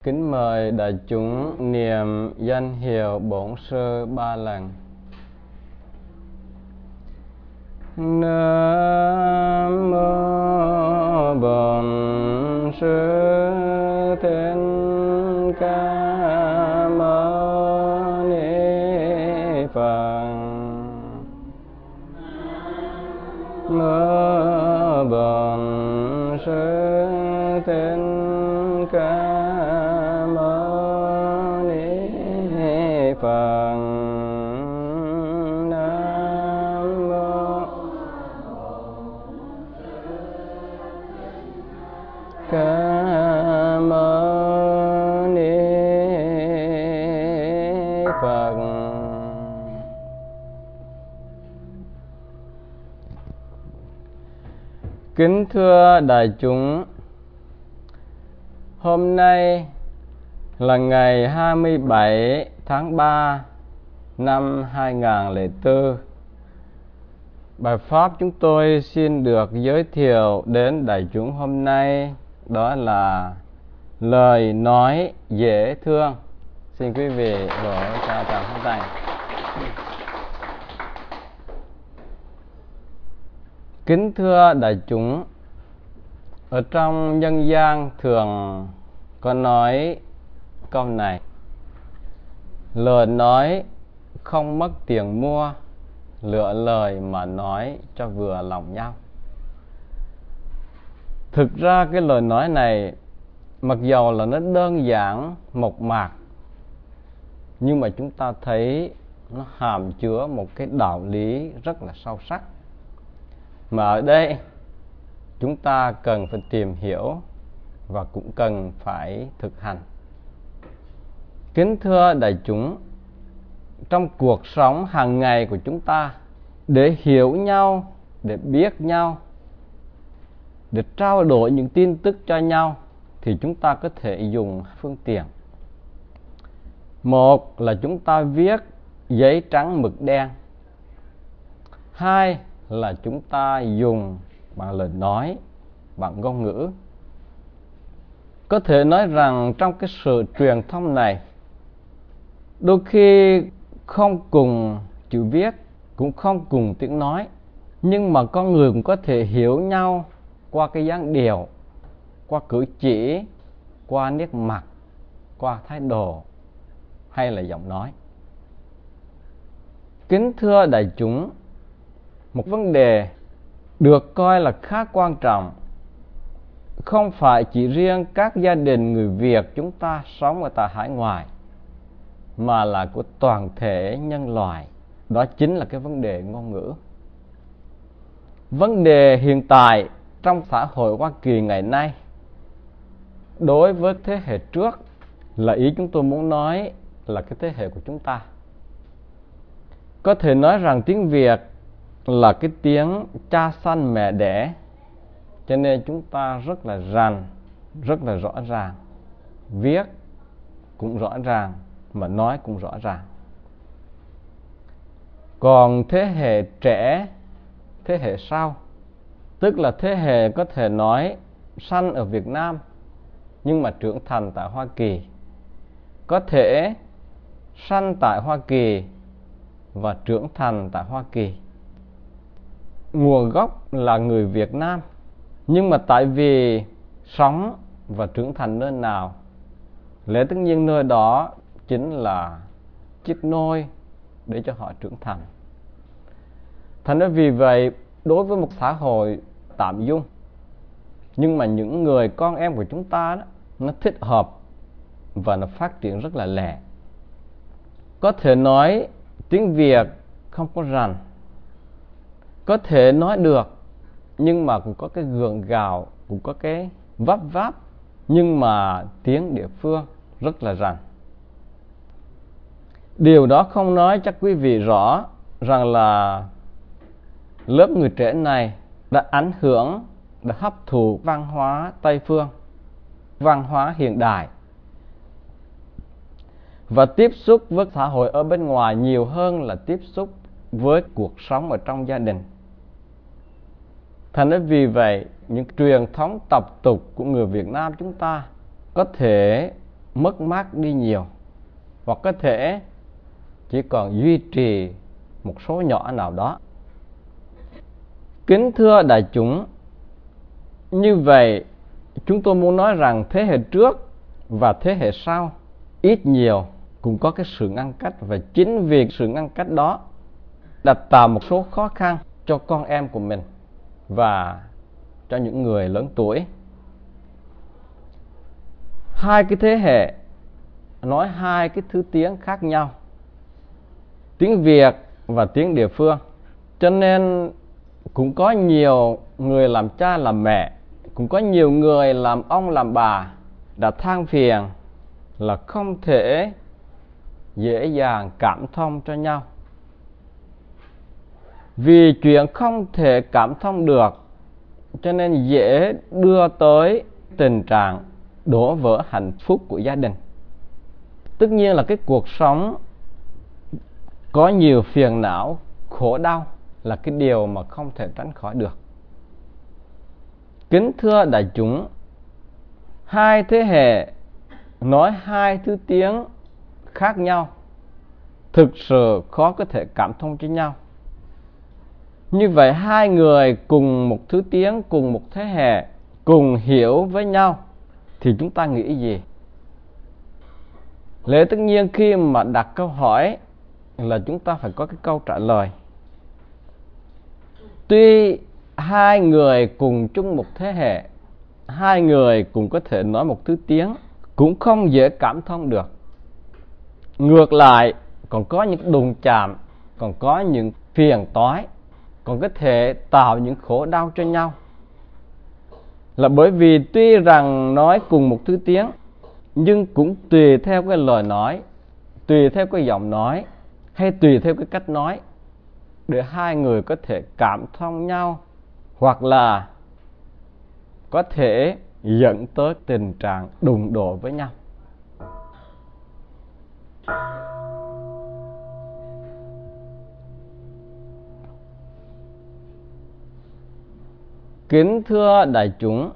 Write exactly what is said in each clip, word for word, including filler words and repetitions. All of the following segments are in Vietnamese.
Kính mời đại chúng niệm danh hiệu Bổn Sư ba lần. Nam mô Bổn Sư Thích Ca Mâu Ni Phật. Mô Bổn Sư Thích Ca Mâu Ni Phật. Nam mô Ca Mâu Ni Phật. Kính thưa đại chúng, hôm nay là ngày hai mươi bảy tháng ba năm hai nghìn không trăm lẻ bốn. Bài pháp chúng tôi xin được giới thiệu đến đại chúng hôm nay đó là lời nói dễ thương. Xin quý vị vỗ cho tràng pháo tay. Kính thưa đại chúng, ở trong nhân gian thường có nói câu này: lời nói không mất tiền mua, lựa lời mà nói cho vừa lòng nhau. Thực ra cái lời nói này mặc dầu là nó đơn giản mộc mạc, nhưng mà chúng ta thấy nó hàm chứa một cái đạo lý rất là sâu sắc, mà ở đây chúng ta cần phải tìm hiểu và cũng cần phải thực hành. Kính thưa đại chúng, trong cuộc sống hàng ngày của chúng ta, để hiểu nhau, để biết nhau, để trao đổi những tin tức cho nhau, thì chúng ta có thể dùng phương tiện. Một là chúng ta viết giấy trắng mực đen. Hai là chúng ta dùng bằng lời nói, bằng ngôn ngữ. Có thể nói rằng trong cái sự truyền thông này, đôi khi không cùng chữ viết, cũng không cùng tiếng nói, nhưng mà con người cũng có thể hiểu nhau qua cái dáng điệu, qua cử chỉ, qua nét mặt, qua thái độ hay là giọng nói. Kính thưa đại chúng, một vấn đề được coi là khá quan trọng không phải chỉ riêng các gia đình người Việt chúng ta sống ở tại hải ngoại, mà là của toàn thể nhân loại. Đó chính là cái vấn đề ngôn ngữ. Vấn đề hiện tại trong xã hội Hoa Kỳ ngày nay, đối với thế hệ trước, là ý chúng tôi muốn nói là cái thế hệ của chúng ta. Có thể nói rằng tiếng Việt là cái tiếng cha sanh mẹ đẻ, cho nên chúng ta rất là rành, rất là rõ ràng, viết cũng rõ ràng, mà nói cũng rõ ràng. Còn thế hệ trẻ, thế hệ sau, tức là thế hệ có thể nói sanh ở Việt Nam nhưng mà trưởng thành tại Hoa Kỳ, có thể sanh tại Hoa Kỳ và trưởng thành tại Hoa Kỳ, nguồn gốc là người Việt Nam, nhưng mà tại vì sống và trưởng thành nơi nào, lẽ tất nhiên nơi đó chính là chiếc nôi để cho họ trưởng thành. Thành ra vì vậy, đối với một xã hội tạm dung, nhưng mà những người con em của chúng ta đó, nó thích hợp và nó phát triển rất là lẹ. Có thể nói tiếng Việt không có rành, có thể nói được, nhưng mà cũng có cái gượng gạo, cũng có cái vấp váp, nhưng mà tiếng địa phương rất là rành. Điều đó không nói chắc quý vị rõ rằng là lớp người trẻ này đã ảnh hưởng, đã hấp thụ văn hóa Tây phương, văn hóa hiện đại, và tiếp xúc với xã hội ở bên ngoài nhiều hơn là tiếp xúc với cuộc sống ở trong gia đình. Thành ra vì vậy, những truyền thống tập tục của người Việt Nam chúng ta có thể mất mát đi nhiều, hoặc có thể chỉ còn duy trì một số nhỏ nào đó. Kính thưa đại chúng, như vậy chúng tôi muốn nói rằng thế hệ trước và thế hệ sau ít nhiều cũng có cái sự ngăn cách, và chính vì sự ngăn cách đó đã tạo một số khó khăn cho con em của mình và cho những người lớn tuổi. Hai cái thế hệ nói hai cái thứ tiếng khác nhau, tiếng Việt và tiếng địa phương, cho nên cũng có nhiều người làm cha làm mẹ, cũng có nhiều người làm ông làm bà đã than phiền là không thể dễ dàng cảm thông cho nhau. Vì chuyện không thể cảm thông được cho nên dễ đưa tới tình trạng đổ vỡ hạnh phúc của gia đình. Tất nhiên là cái cuộc sống có nhiều phiền não, khổ đau là cái điều mà không thể tránh khỏi được. Kính thưa đại chúng, hai thế hệ nói hai thứ tiếng khác nhau, thực sự khó có thể cảm thông cho nhau. Như vậy hai người cùng một thứ tiếng, cùng một thế hệ, cùng hiểu với nhau thì chúng ta nghĩ gì? Lẽ tất nhiên khi mà đặt câu hỏi là chúng ta phải có cái câu trả lời. Tuy hai người cùng chung một thế hệ, hai người cùng có thể nói một thứ tiếng, cũng không dễ cảm thông được. Ngược lại, còn có những đụng chạm, còn có những phiền toái, còn có thể tạo những khổ đau cho nhau. Là bởi vì tuy rằng nói cùng một thứ tiếng, nhưng cũng tùy theo cái lời nói, tùy theo cái giọng nói, hay tùy theo cái cách nói, để hai người có thể cảm thông nhau, hoặc là có thể dẫn tới tình trạng đụng độ với nhau. Kính thưa đại chúng,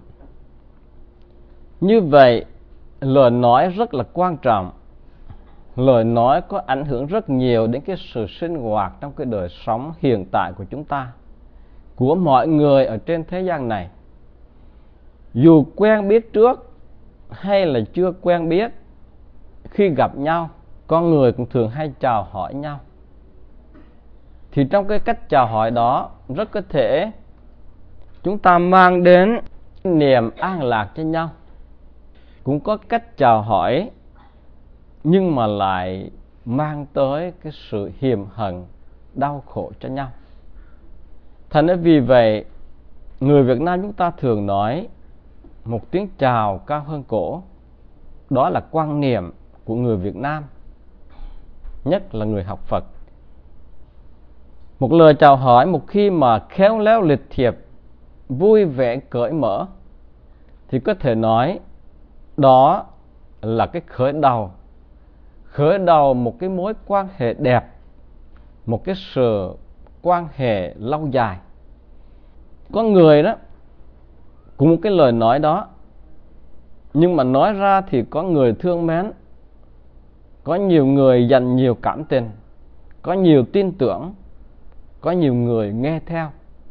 như vậy lời nói rất là quan trọng. Lời nói có ảnh hưởng rất nhiều đến cái sự sinh hoạt trong cái đời sống hiện tại của chúng ta, của mọi người ở trên thế gian này. Dù quen biết trước hay là chưa quen biết, khi gặp nhau, con người cũng thường hay chào hỏi nhau. Thì trong cái cách chào hỏi đó, rất có thể chúng ta mang đến niềm an lạc cho nhau. Cũng có cách chào hỏi nhưng mà lại mang tới cái sự hiềm hận, đau khổ cho nhau. Thành ra vì vậy, người Việt Nam chúng ta thường nói một tiếng chào cao hơn cổ. Đó là quan niệm của người Việt Nam, nhất là người học Phật. Một lời chào hỏi một khi mà khéo léo lịch thiệp, vui vẻ cởi mở, thì có thể nói đó là cái khởi đầu, khởi đầu một cái mối quan hệ đẹp, một cái sự quan hệ lâu dài. Có người đó, cũng một cái lời nói đó, nhưng mà nói ra thì có người thương mến, có nhiều người dành nhiều cảm tình, có nhiều tin tưởng, có nhiều người nghe theo.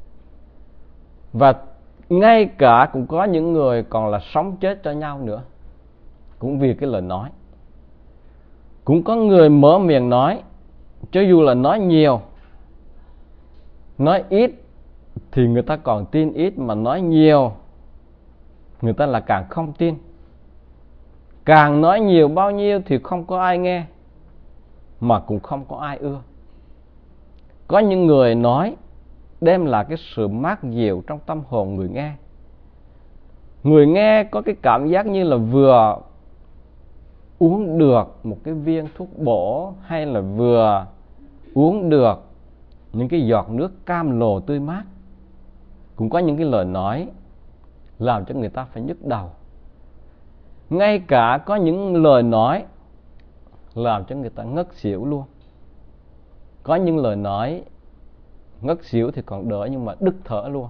Và ngay cả cũng có những người còn là sống chết cho nhau nữa, cũng vì cái lời nói. Cũng có người mở miệng nói, cho dù là nói nhiều, nói ít thì người ta còn tin ít, mà nói nhiều người ta là càng không tin. Càng nói nhiều bao nhiêu thì không có ai nghe, mà cũng không có ai ưa. Có những người nói đem lại cái sự mát dịu trong tâm hồn người nghe. Người nghe có cái cảm giác như là vừa uống được một cái viên thuốc bổ, hay là vừa uống được những cái giọt nước cam lồ tươi mát. Cũng có những cái lời nói làm cho người ta phải nhức đầu. Ngay cả có những lời nói làm cho người ta ngất xỉu luôn. Có những lời nói ngất xỉu thì còn đỡ, nhưng mà đứt thở luôn.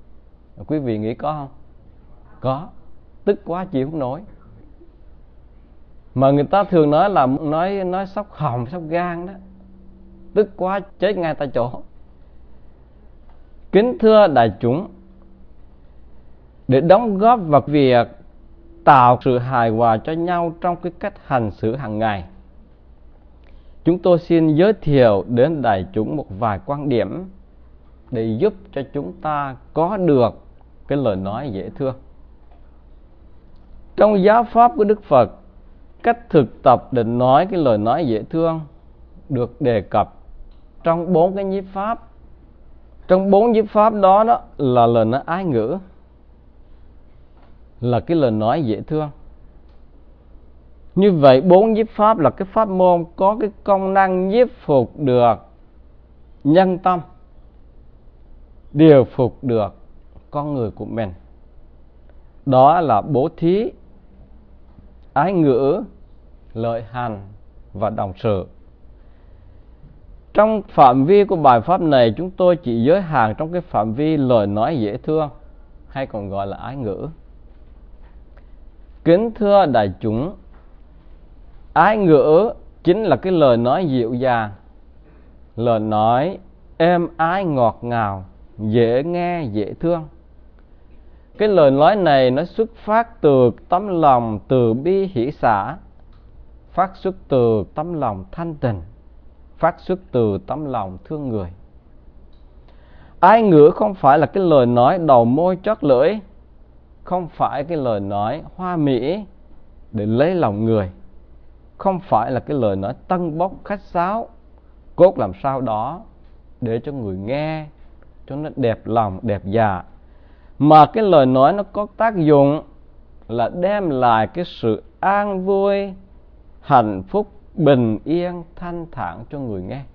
Quý vị nghĩ có không? Có. Tức quá chịu không nổi. Mà người ta thường nói là nói nói sốc họng, sốc gan đó, tức quá chết ngay tại chỗ. Kính thưa đại chúng, để đóng góp vào việc tạo sự hài hòa cho nhau trong cái cách hành xử hàng ngày, chúng tôi xin giới thiệu đến đại chúng một vài quan điểm để giúp cho chúng ta có được cái lời nói dễ thương. Trong giáo pháp của Đức Phật, cách thực tập để nói cái lời nói dễ thương được đề cập trong bốn cái nhiếp pháp. Trong bốn nhiếp pháp đó đó là lời nói ái ngữ, là cái lời nói dễ thương. Như vậy bốn nhiếp pháp là cái pháp môn có cái công năng nhiếp phục được nhân tâm, điều phục được con người của mình. Đó là bố thí, ái ngữ, lợi hành và đồng sự. Trong phạm vi của bài pháp này, chúng tôi chỉ giới hạn trong cái phạm vi lời nói dễ thương, hay còn gọi là ái ngữ. Kính thưa đại chúng, ái ngữ chính là cái lời nói dịu dàng, lời nói êm ái ngọt ngào, dễ nghe dễ thương. Cái lời nói này nó xuất phát từ tấm lòng từ bi hỷ xả, phát xuất từ tấm lòng thanh tình, phát xuất từ tấm lòng thương người. Ái ngữ không phải là cái lời nói đầu môi chót lưỡi, không phải cái lời nói hoa mỹ để lấy lòng người, không phải là cái lời nói tân bốc khách sáo, cốt làm sao đó để cho người nghe cho nó đẹp lòng, đẹp dạ. Mà cái lời nói nó có tác dụng là đem lại cái sự an vui, hạnh phúc, bình yên, thanh thản cho người nghe.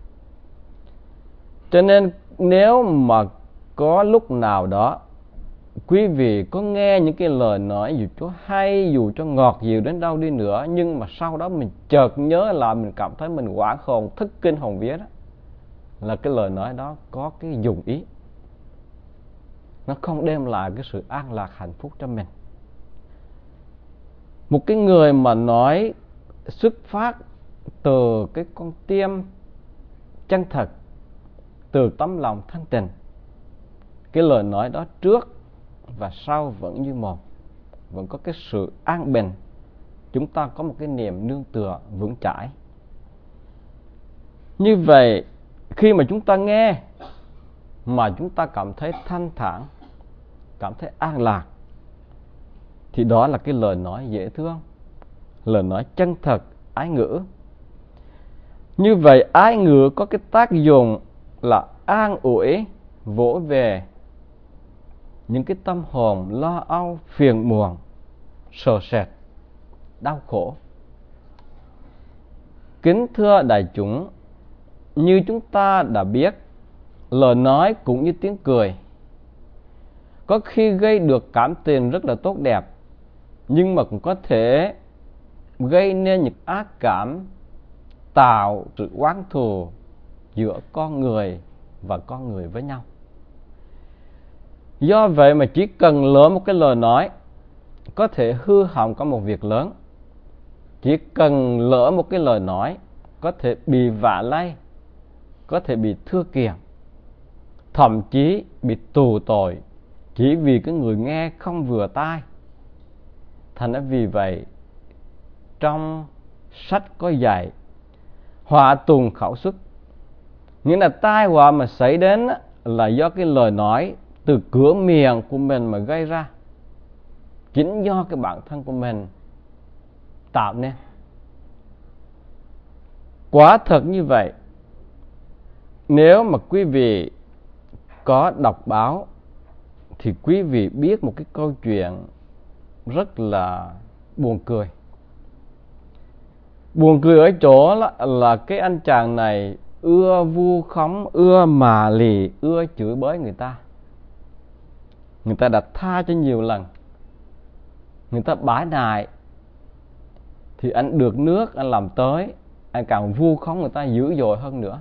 Cho nên nếu mà có lúc nào đó quý vị có nghe những cái lời nói dù cho hay, dù cho ngọt dịu đến đâu đi nữa, nhưng mà sau đó mình chợt nhớ lại, mình cảm thấy mình hoảng hồn, thất kinh hồn vía, đó là cái lời nói đó có cái dụng ý, nó không đem lại cái sự an lạc hạnh phúc cho mình. Một cái người mà nói xuất phát từ cái con tim chân thật, từ tấm lòng thanh tình, cái lời nói đó trước và sau vẫn như một, vẫn có cái sự an bình, chúng ta có một cái niềm nương tựa vững chãi. Như vậy khi mà chúng ta nghe mà chúng ta cảm thấy thanh thản, cảm thấy an lạc, thì đó là cái lời nói dễ thương, lời nói chân thật, ái ngữ. Như vậy ái ngữ có cái tác dụng là an ủi, vỗ về những cái tâm hồn lo âu, phiền muộn, sợ sệt, đau khổ. Kính thưa đại chúng, như chúng ta đã biết, lời nói cũng như tiếng cười, có khi gây được cảm tình rất là tốt đẹp, nhưng mà cũng có thể gây nên những ác cảm, tạo sự oán thù giữa con người và con người với nhau. Do vậy mà chỉ cần lỡ một cái lời nói có thể hư hỏng cả một việc lớn. Chỉ cần lỡ một cái lời nói có thể bị vạ lây, có thể bị thưa kiềng, thậm chí bị tù tội, chỉ vì cái người nghe không vừa tai. Thành ra vì vậy, trong sách có dạy họa tùng khẩu xuất, nghĩa là tai họa mà xảy đến là do cái lời nói từ cửa miệng của mình mà gây ra, chính do cái bản thân của mình tạo nên. Quả thật như vậy, nếu mà quý vị có đọc báo thì quý vị biết một cái câu chuyện rất là buồn cười. Buồn cười ở chỗ là, là cái anh chàng này ưa vu khống, ưa mà lì, ưa chửi bới người ta. Người ta đã tha cho nhiều lần, người ta bãi nại, thì anh được nước, anh làm tới, anh càng vu khống người ta dữ dội hơn nữa.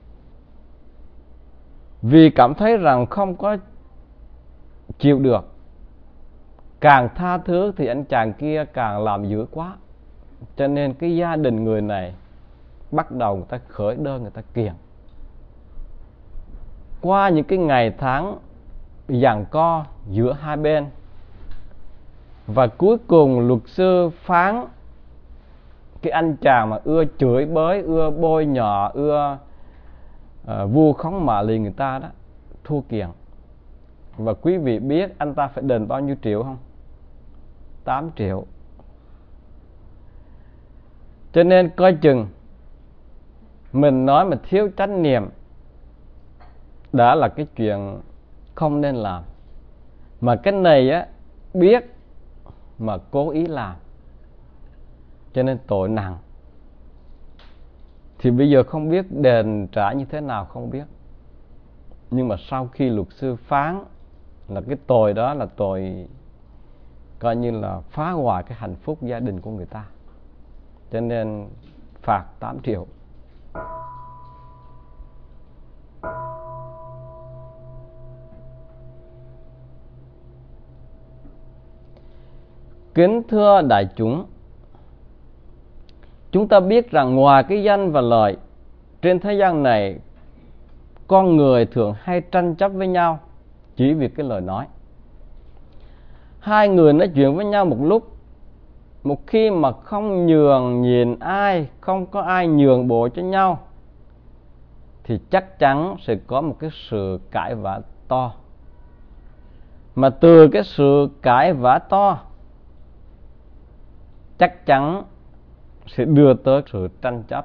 Vì cảm thấy rằng không có chịu được, càng tha thứ thì anh chàng kia càng làm dữ quá, Cho nên cái gia đình người này bắt đầu người ta khởi đơn, người ta kiện. Qua những cái ngày tháng giằng co giữa hai bên, và cuối cùng luật sư phán cái anh chàng mà ưa chửi bới, ưa bôi nhọ, ưa uh, vu khống mạ lì người ta đó, thua kiện. Và quý vị biết anh ta phải đền bao nhiêu triệu không? tám triệu. Cho nên coi chừng mình nói mà thiếu chánh niệm đã là cái chuyện không nên làm. Mà cái này á, biết mà cố ý làm, cho nên tội nặng. Thì bây giờ không biết đền trả như thế nào, không biết. Nhưng mà sau khi luật sư phán là cái tội đó là tội coi như là phá hoại cái hạnh phúc gia đình của người ta, cho nên phạt tám triệu. Kính thưa đại chúng, chúng ta biết rằng ngoài cái danh và lợi, trên thế gian này con người thường hay tranh chấp với nhau chỉ vì cái lời nói. Hai người nói chuyện với nhau một lúc, một khi mà không nhường nhịn ai, không có ai nhường bộ cho nhau, thì chắc chắn sẽ có một cái sự cãi vã to. Mà từ cái sự cãi vã to chắc chắn sẽ đưa tới sự tranh chấp.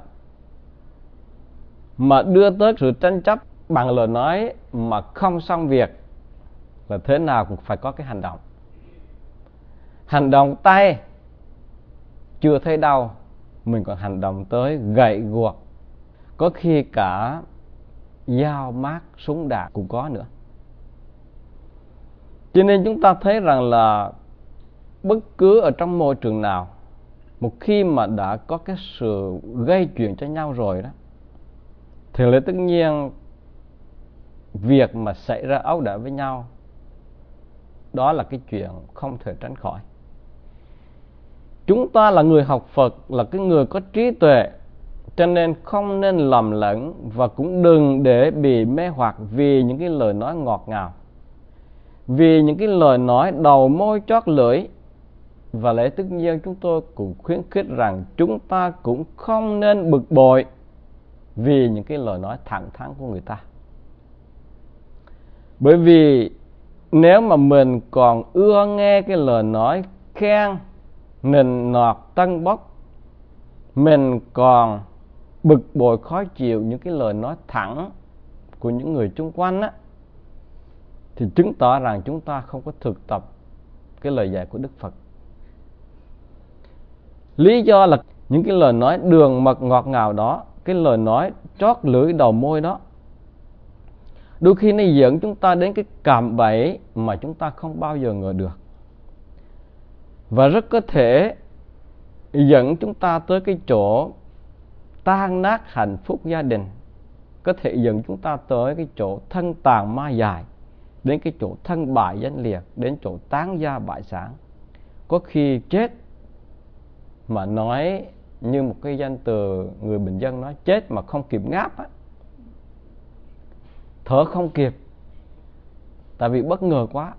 Mà đưa tới sự tranh chấp bằng lời nói mà không xong việc là thế nào cũng phải có cái hành động. Hành động tay chưa thấy đau, mình còn hành động tới gậy guộc, có khi cả dao mát súng đạn cũng có nữa. Cho nên chúng ta thấy rằng là bất cứ ở trong môi trường nào, một khi mà đã có cái sự gây chuyện cho nhau rồi đó, thì là tất nhiên việc mà xảy ra ẩu đả với nhau đó là cái chuyện không thể tránh khỏi. Chúng ta là người học Phật, là cái người có trí tuệ, cho nên không nên lầm lẫn và cũng đừng để bị mê hoặc vì những cái lời nói ngọt ngào, vì những cái lời nói đầu môi chót lưỡi. Và lẽ tất nhiên chúng tôi cũng khuyến khích rằng chúng ta cũng không nên bực bội vì những cái lời nói thẳng thắn của người ta. Bởi vì nếu mà mình còn ưa nghe cái lời nói khen, nịnh nọt, tân bốc, mình còn bực bội khó chịu những cái lời nói thẳng của những người chung quanh á, thì chứng tỏ rằng chúng ta không có thực tập cái lời dạy của Đức Phật. Lý do là những cái lời nói đường mật ngọt ngào đó, cái lời nói trót lưỡi đầu môi đó, đôi khi nó dẫn chúng ta đến cái cạm bẫy mà chúng ta không bao giờ ngờ được. Và rất có thể dẫn chúng ta tới cái chỗ tan nát hạnh phúc gia đình, có thể dẫn chúng ta tới cái chỗ thân tàn ma dại, đến cái chỗ thân bại danh liệt, đến chỗ tán gia bại sản. Có khi chết mà nói như một cái danh từ người bình dân nói, chết mà không kịp ngáp á, thở không kịp, tại vì bất ngờ quá.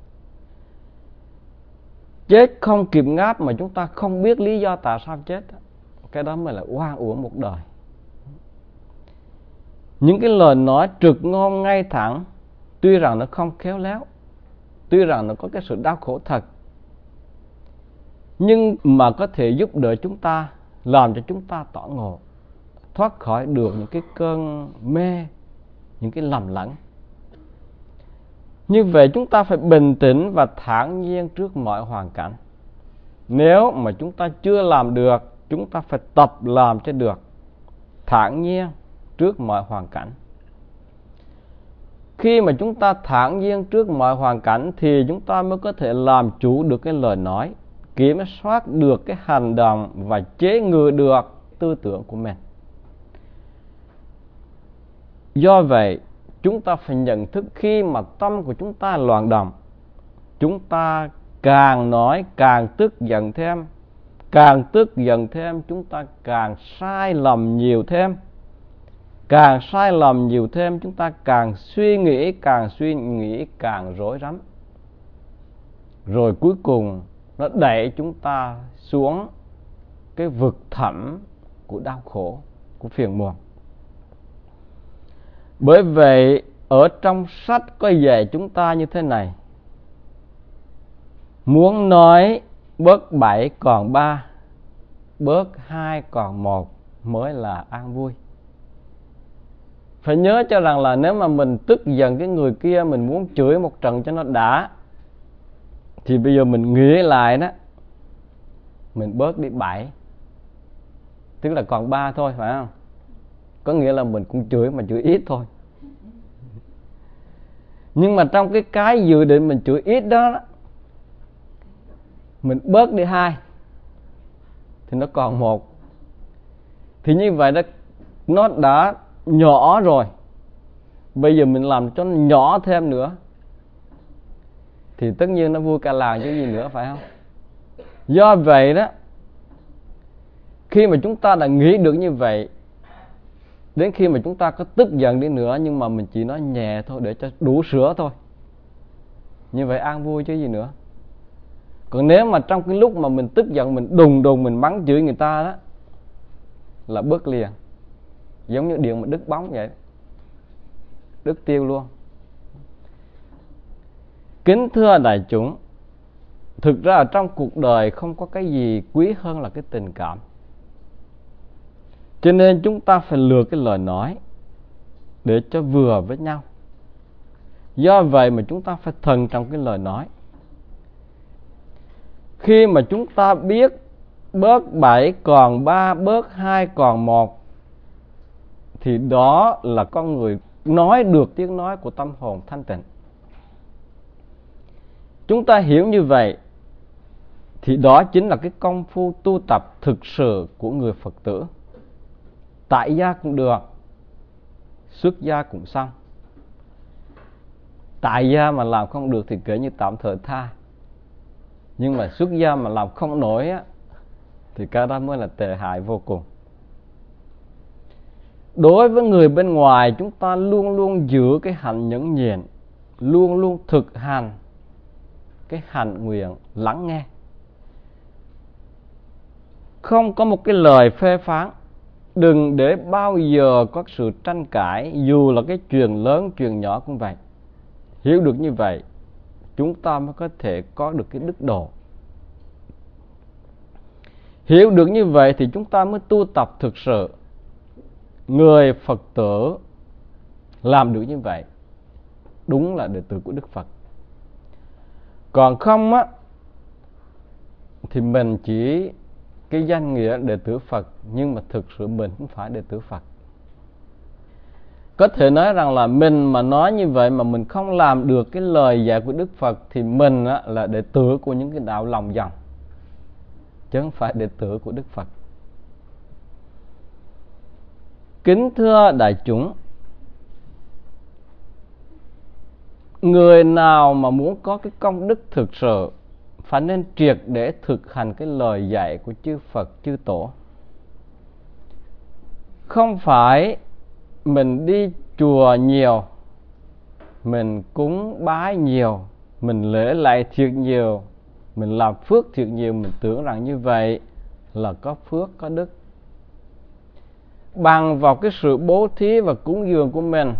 Chết không kịp ngáp mà chúng ta không biết lý do tại sao chết, cái đó mới là oan uổng một đời. Những cái lời nói trực ngôn ngay thẳng, tuy rằng nó không khéo léo, tuy rằng nó có cái sự đau khổ thật, nhưng mà có thể giúp đỡ chúng ta, làm cho chúng ta tỏ ngộ, thoát khỏi được những cái cơn mê, những cái lầm lẫn. Như vậy chúng ta phải bình tĩnh và thản nhiên trước mọi hoàn cảnh. Nếu mà chúng ta chưa làm được, chúng ta phải tập làm cho được, thản nhiên trước mọi hoàn cảnh. Khi mà chúng ta thản nhiên trước mọi hoàn cảnh thì chúng ta mới có thể làm chủ được cái lời nói, kiểm soát được cái hành động và chế ngự được tư tưởng của mình. Do vậy, chúng ta phải nhận thức khi mà tâm của chúng ta loạn động, chúng ta càng nói càng tức giận thêm, càng tức giận thêm, chúng ta càng sai lầm nhiều thêm. Càng sai lầm nhiều thêm, chúng ta càng suy nghĩ, càng suy nghĩ càng rối rắm. Rồi cuối cùng nó đẩy chúng ta xuống cái vực thẳm của đau khổ, của phiền muộn. Bởi vậy ở trong sách có dạy chúng ta như thế này: muốn nói bớt bảy còn ba, bớt hai còn một mới là an vui. Phải nhớ cho rằng là nếu mà mình tức giận cái người kia, mình muốn chửi một trận cho nó đã, thì bây giờ mình nghĩ lại đó, mình bớt đi bảy, tức là còn ba thôi, phải không? Có nghĩa là mình cũng chửi mà chửi ít thôi. Nhưng mà trong cái cái dự định mình chửi ít đó, đó mình bớt đi hai thì nó còn một. Thì như vậy đó, nó đã nhỏ rồi. Bây giờ mình làm cho nó nhỏ thêm nữa thì tất nhiên nó vui cả làng chứ gì nữa, phải không? Do vậy đó, khi mà chúng ta đã nghĩ được như vậy, đến khi mà chúng ta có tức giận đi nữa, nhưng mà mình chỉ nói nhẹ thôi để cho đủ sữa thôi, như vậy an vui chứ gì nữa. Còn nếu mà trong cái lúc mà mình tức giận, mình đùng đùng mình mắng chửi người ta đó, là bớt liền, giống như điện mà đứt bóng vậy, đứt tiêu luôn. Kính thưa đại chúng, thực ra ở trong cuộc đời không có cái gì quý hơn là cái tình cảm. Cho nên chúng ta phải lựa cái lời nói để cho vừa với nhau. Do vậy mà chúng ta phải thận trọng cái lời nói. Khi mà chúng ta biết bớt bảy còn ba, bớt hai còn một, thì đó là con người nói được tiếng nói của tâm hồn thanh tịnh. Chúng ta hiểu như vậy thì đó chính là cái công phu tu tập thực sự của người Phật tử. Tại gia cũng được, xuất gia cũng xong. Tại gia mà làm không được thì kể như tạm thời tha. Nhưng mà xuất gia mà làm không nổi á, thì cái đó mới là tệ hại vô cùng. Đối với người bên ngoài, chúng ta luôn luôn giữ cái hạnh nhẫn nhịn, luôn luôn thực hành cái hạnh nguyện lắng nghe. Không có một cái lời phê phán. Đừng để bao giờ có sự tranh cãi, dù là cái chuyện lớn, chuyện nhỏ cũng vậy. Hiểu được như vậy, chúng ta mới có thể có được cái đức độ. Hiểu được như vậy thì chúng ta mới tu tập thực sự. Người Phật tử làm được như vậy đúng là đệ tử của Đức Phật. Còn không á, thì mình chỉ cái danh nghĩa đệ tử Phật, nhưng mà thực sự mình không phải đệ tử Phật. Có thể nói rằng là mình mà nói như vậy mà mình không làm được cái lời dạy của Đức Phật, thì mình á, là đệ tử của những cái đạo lòng vòng, chứ không phải đệ tử của Đức Phật. Kính thưa đại chúng, người nào mà muốn có cái công đức thực sự phải nên triệt để thực hành cái lời dạy của chư Phật, chư Tổ. Không phải mình đi chùa nhiều, mình cúng bái nhiều, mình lễ lạy thiệt nhiều, mình làm phước thiệt nhiều, mình tưởng rằng như vậy là có phước, có đức. Bằng vào cái sự bố thí và cúng dường của mình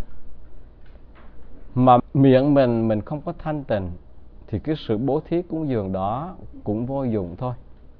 mà miệng mình mình không có thanh tịnh, thì cái sự bố thí cúng dường đó cũng vô dụng thôi.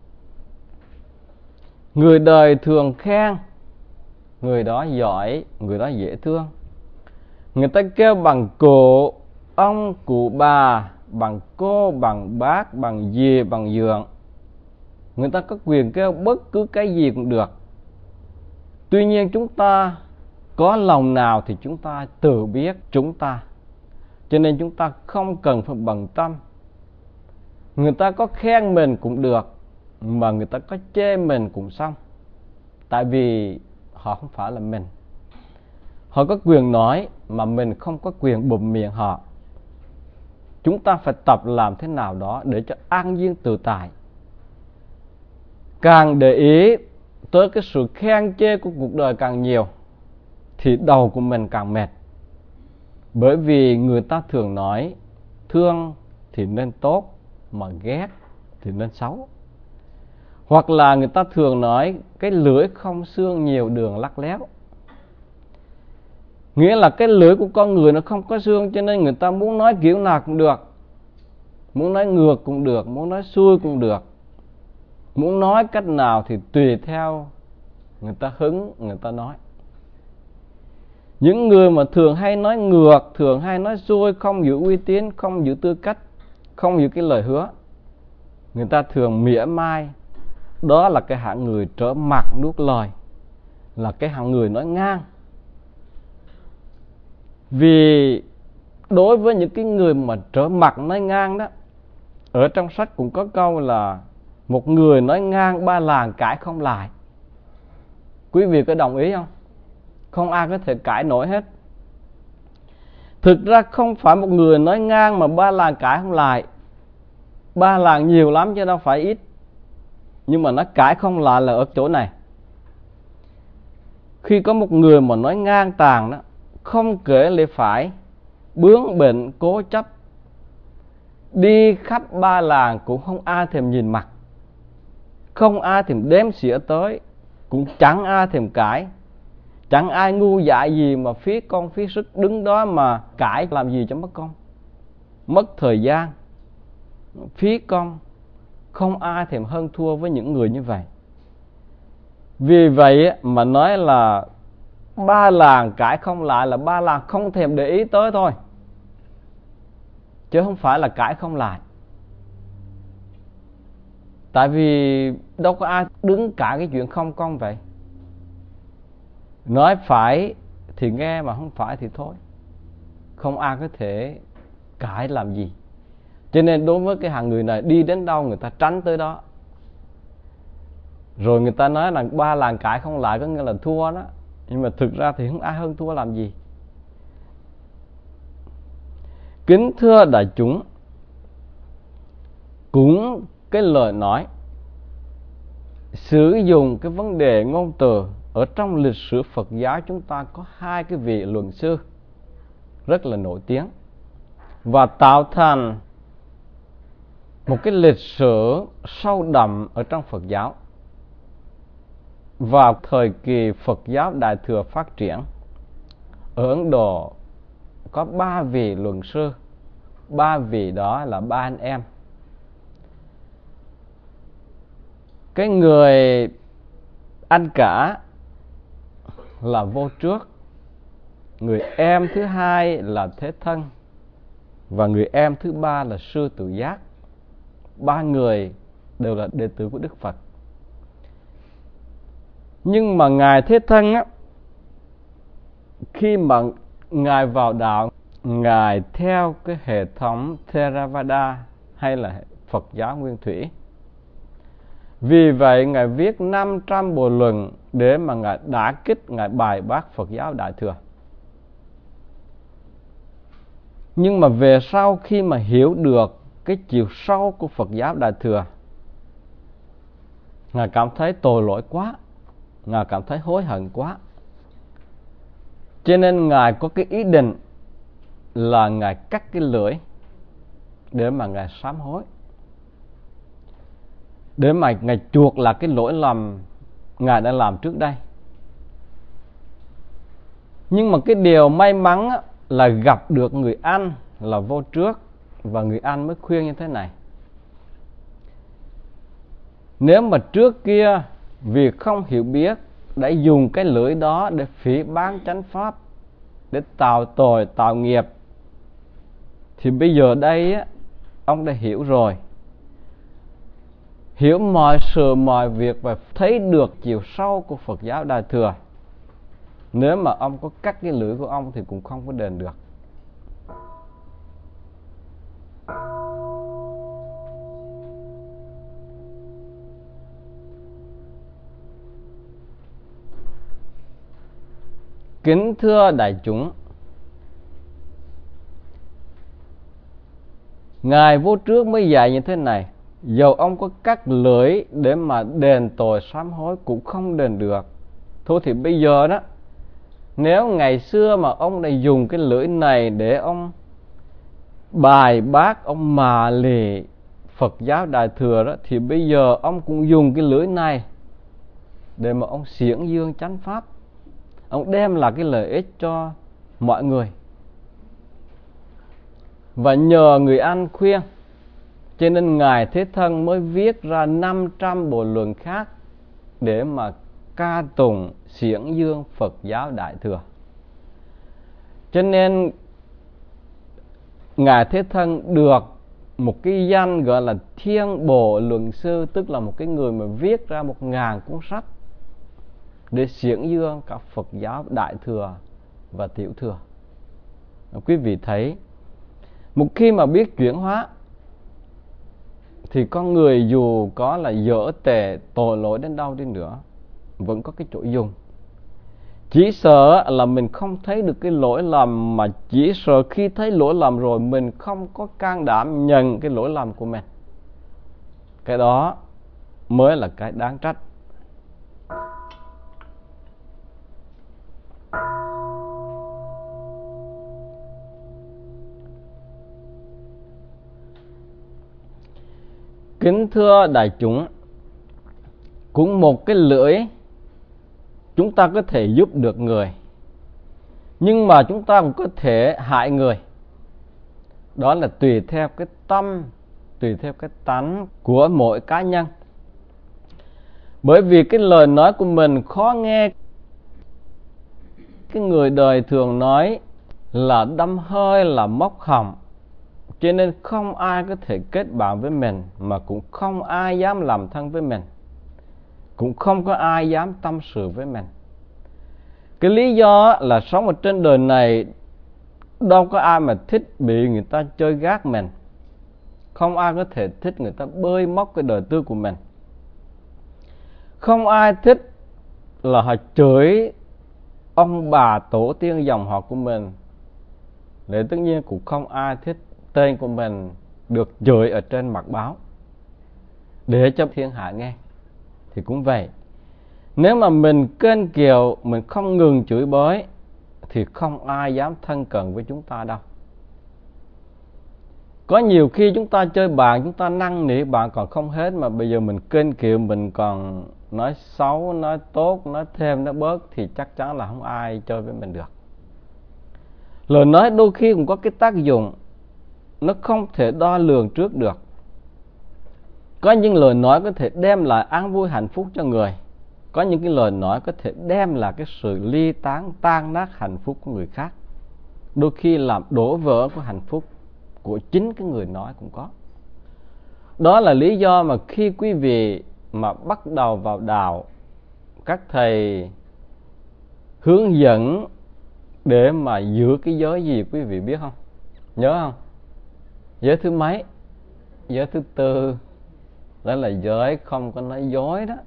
Người đời thường khen người đó giỏi, người đó dễ thương. Người ta kêu bằng cụ ông, cụ bà, bằng cô, bằng bác, bằng dì, bằng dượng. Người ta có quyền kêu bất cứ cái gì cũng được. Tuy nhiên chúng ta có lòng nào thì chúng ta tự biết chúng ta. Cho nên chúng ta không cần phải bận tâm. Người ta có khen mình cũng được, mà người ta có chê mình cũng xong. Tại vì họ không phải là mình. Họ có quyền nói mà mình không có quyền bụm miệng họ. Chúng ta phải tập làm thế nào đó để cho an nhiên tự tại. càng để ý tới cái sự khen chê của cuộc đời càng nhiều thì đầu của mình càng mệt. Bởi vì người ta thường nói thương thì nên tốt, mà ghét thì nên xấu. Hoặc là người ta thường nói cái lưỡi không xương nhiều đường lắc léo. Nghĩa là cái lưỡi của con người nó không có xương, cho nên người ta muốn nói kiểu nào cũng được. Muốn nói ngược cũng được, muốn nói xuôi cũng được. Muốn nói cách nào thì tùy theo người ta hứng, người ta nói. Những người mà thường hay nói ngược, thường hay nói xuôi, không giữ uy tín, không giữ tư cách, không giữ cái lời hứa, người ta thường mỉa mai. Đó là cái hạng người trở mặt nuốt lời, là cái hạng người nói ngang. Vì đối với những cái người mà trở mặt nói ngang đó, ở trong sách cũng có câu là một người nói ngang ba làng cãi không lại. Quý vị có đồng ý không? Không ai có thể cãi nổi hết. Thực ra không phải một người nói ngang mà ba làng cãi không lại. Ba làng nhiều lắm chứ đâu phải ít. Nhưng mà nó cãi không lại là ở chỗ này. Khi có một người mà nói ngang tàn đó, không kể lẽ phải, bướng bỉnh cố chấp, đi khắp ba làng cũng không ai thèm nhìn mặt, không ai thèm đếm xỉa tới, cũng chẳng ai thèm cãi. Chẳng ai ngu dại gì mà phí công phí sức đứng đó mà cãi làm gì cho mất công, mất thời gian, phí công. Không ai thèm hơn thua với những người như vậy. Vì vậy mà nói là ba làng cãi không lại là ba làng không thèm để ý tới thôi, chứ không phải là cãi không lại. Tại vì đâu có ai đứng cả cái chuyện không công vậy. Nói phải thì nghe, mà không phải thì thôi. Không ai có thể cãi làm gì. Cho nên đối với cái hàng người này, đi đến đâu người ta tránh tới đó. Rồi người ta nói là ba làng cãi không lại, có nghĩa là thua đó. Nhưng mà thực ra thì không ai hơn thua làm gì. Kính thưa đại chúng, cũng cái lời nói, sử dụng cái vấn đề ngôn từ ở trong lịch sử Phật giáo, chúng ta có hai cái vị luận sư rất là nổi tiếng và tạo thành một cái lịch sử sâu đậm ở trong Phật giáo. Vào thời kỳ Phật giáo Đại Thừa phát triển, ở Ấn Độ có ba vị luận sư. Ba vị đó là ba anh em. Cái người anh cả là Vô Trước, người em thứ hai là Thế Thân, và người em thứ ba là Sư Tự Giác. Ba người đều là đệ tử của Đức Phật. Nhưng mà Ngài Thế Thân á, khi mà Ngài vào đạo, Ngài theo cái hệ thống Theravada hay là Phật giáo Nguyên Thủy. Vì vậy Ngài viết năm trăm bộ luận để mà Ngài đả kích, Ngài bài bác Phật giáo Đại Thừa. Nhưng mà về sau khi mà hiểu được cái chiều sâu của Phật giáo Đại Thừa, Ngài cảm thấy tội lỗi quá, Ngài cảm thấy hối hận quá. Cho nên Ngài có cái ý định là Ngài cắt cái lưỡi để mà Ngài sám hối, để mà Ngài chuộc lại cái lỗi lầm Ngài đã làm trước đây. Nhưng mà cái điều may mắn là gặp được người anh là Vô Trước, và người anh mới khuyên như thế này: nếu mà trước kia vì không hiểu biết đã dùng cái lưỡi đó để phỉ báng chánh pháp, để tạo tội, tạo nghiệp, thì bây giờ đây á, ông đã hiểu rồi, hiểu mọi sự mọi việc và thấy được chiều sâu của Phật giáo Đại Thừa. Nếu mà ông có cắt cái lưỡi của ông thì cũng không có đền được. Kính thưa đại chúng, Ngài Vô Trước mới dạy như thế này: Dầu ông có cắt lưỡi để mà đền tội sám hối cũng không đền được. Thôi thì bây giờ đó, nếu ngày xưa mà ông đã dùng cái lưỡi này để ông bài bác, ông mà lì Phật giáo Đại Thừa đó, thì bây giờ ông cũng dùng cái lưỡi này để mà ông xiển dương chánh pháp, ông đem lại cái lợi ích cho mọi người. Và nhờ người anh khuyên, cho nên Ngài Thế Thân mới viết ra năm trăm bộ luận khác để mà ca tụng xiển dương Phật giáo Đại Thừa. Cho nên Ngài Thế Thân được một cái danh gọi là Thiên Bộ Luận Sư, tức là một cái người mà viết ra một ngàn cuốn sách để xiển dương cả Phật giáo Đại Thừa và Tiểu Thừa. Quý vị thấy, một khi mà biết chuyển hóa thì con người dù có là dở tệ tội lỗi đến đâu đi nữa vẫn có cái chỗ dùng. Chỉ sợ là mình không thấy được cái lỗi lầm, mà chỉ sợ khi thấy lỗi lầm rồi mình không có can đảm nhận cái lỗi lầm của mình. Cái đó mới là cái đáng trách. Kính thưa đại chúng, cũng một cái lưỡi chúng ta có thể giúp được người, nhưng mà chúng ta cũng có thể hại người. Đó là tùy theo cái tâm, tùy theo cái tánh của mỗi cá nhân. Bởi vì cái lời nói của mình khó nghe. Cái người đời thường nói là đâm hơi là móc họng, cho nên không ai có thể kết bạn với mình, mà cũng không ai dám làm thân với mình, cũng không có ai dám tâm sự với mình. Cái lý do là sống ở trên đời này đâu có ai mà thích bị người ta chơi gác mình, không ai có thể thích người ta bơi móc cái đời tư của mình, không ai thích là họ chửi ông bà tổ tiên dòng họ của mình. Để tất nhiên cũng không ai thích tên của mình được chửi ở trên mặt báo để cho thiên hạ nghe. Thì cũng vậy, nếu mà mình kênh kiều, mình không ngừng chửi bới thì không ai dám thân cận với chúng ta đâu. Có nhiều khi chúng ta chơi bạn, chúng ta năn nỉ bạn còn không hết, mà bây giờ mình kênh kiều, mình còn nói xấu, nói tốt, nói thêm, nói bớt, thì chắc chắn là không ai chơi với mình được. Lời nói đôi khi cũng có cái tác dụng, nó không thể đo lường trước được. Có những lời nói có thể đem lại an vui hạnh phúc cho người, có những cái lời nói có thể đem lại cái sự ly tán, tan nát hạnh phúc của người khác, đôi khi làm đổ vỡ của hạnh phúc của chính cái người nói cũng có. Đó là lý do mà khi quý vị mà bắt đầu vào đạo, các thầy hướng dẫn để mà giữ cái giới gì quý vị biết không? Nhớ không? Giới thứ mấy? Giới thứ tư. Đó là giới không có nói dối đó.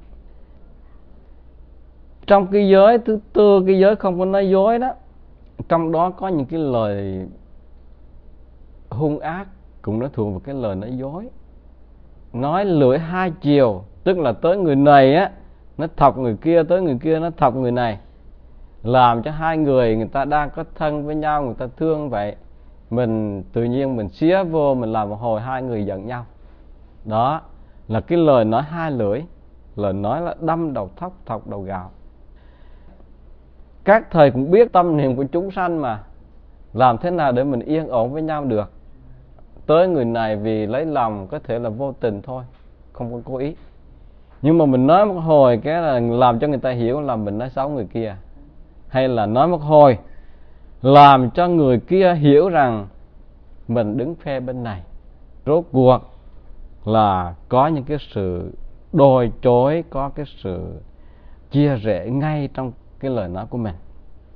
Trong cái giới thứ tư, cái giới không có nói dối đó, trong đó có những cái lời hung ác cũng nó thuộc vào cái lời nói dối. Nói lưỡi hai chiều, tức là tới người này á nó thọc người kia, tới người kia nó thọc người này, làm cho hai người người ta đang có thân với nhau, người ta thương vậy, mình tự nhiên mình xía vô, mình làm một hồi hai người giận nhau. Đó là cái lời nói hai lưỡi, lời nói là đâm đầu thóc, thọc đầu gạo. Các thầy cũng biết tâm niệm của chúng sanh mà, làm thế nào để mình yên ổn với nhau được. Tới người này vì lấy lòng có thể là vô tình thôi, không có cố ý, nhưng mà mình nói một hồi cái là làm cho người ta hiểu là mình nói xấu người kia, hay là nói một hồi làm cho người kia hiểu rằng mình đứng phe bên này. Rốt cuộc là có những cái sự đôi chối, có cái sự chia rẽ ngay trong cái lời nói của mình.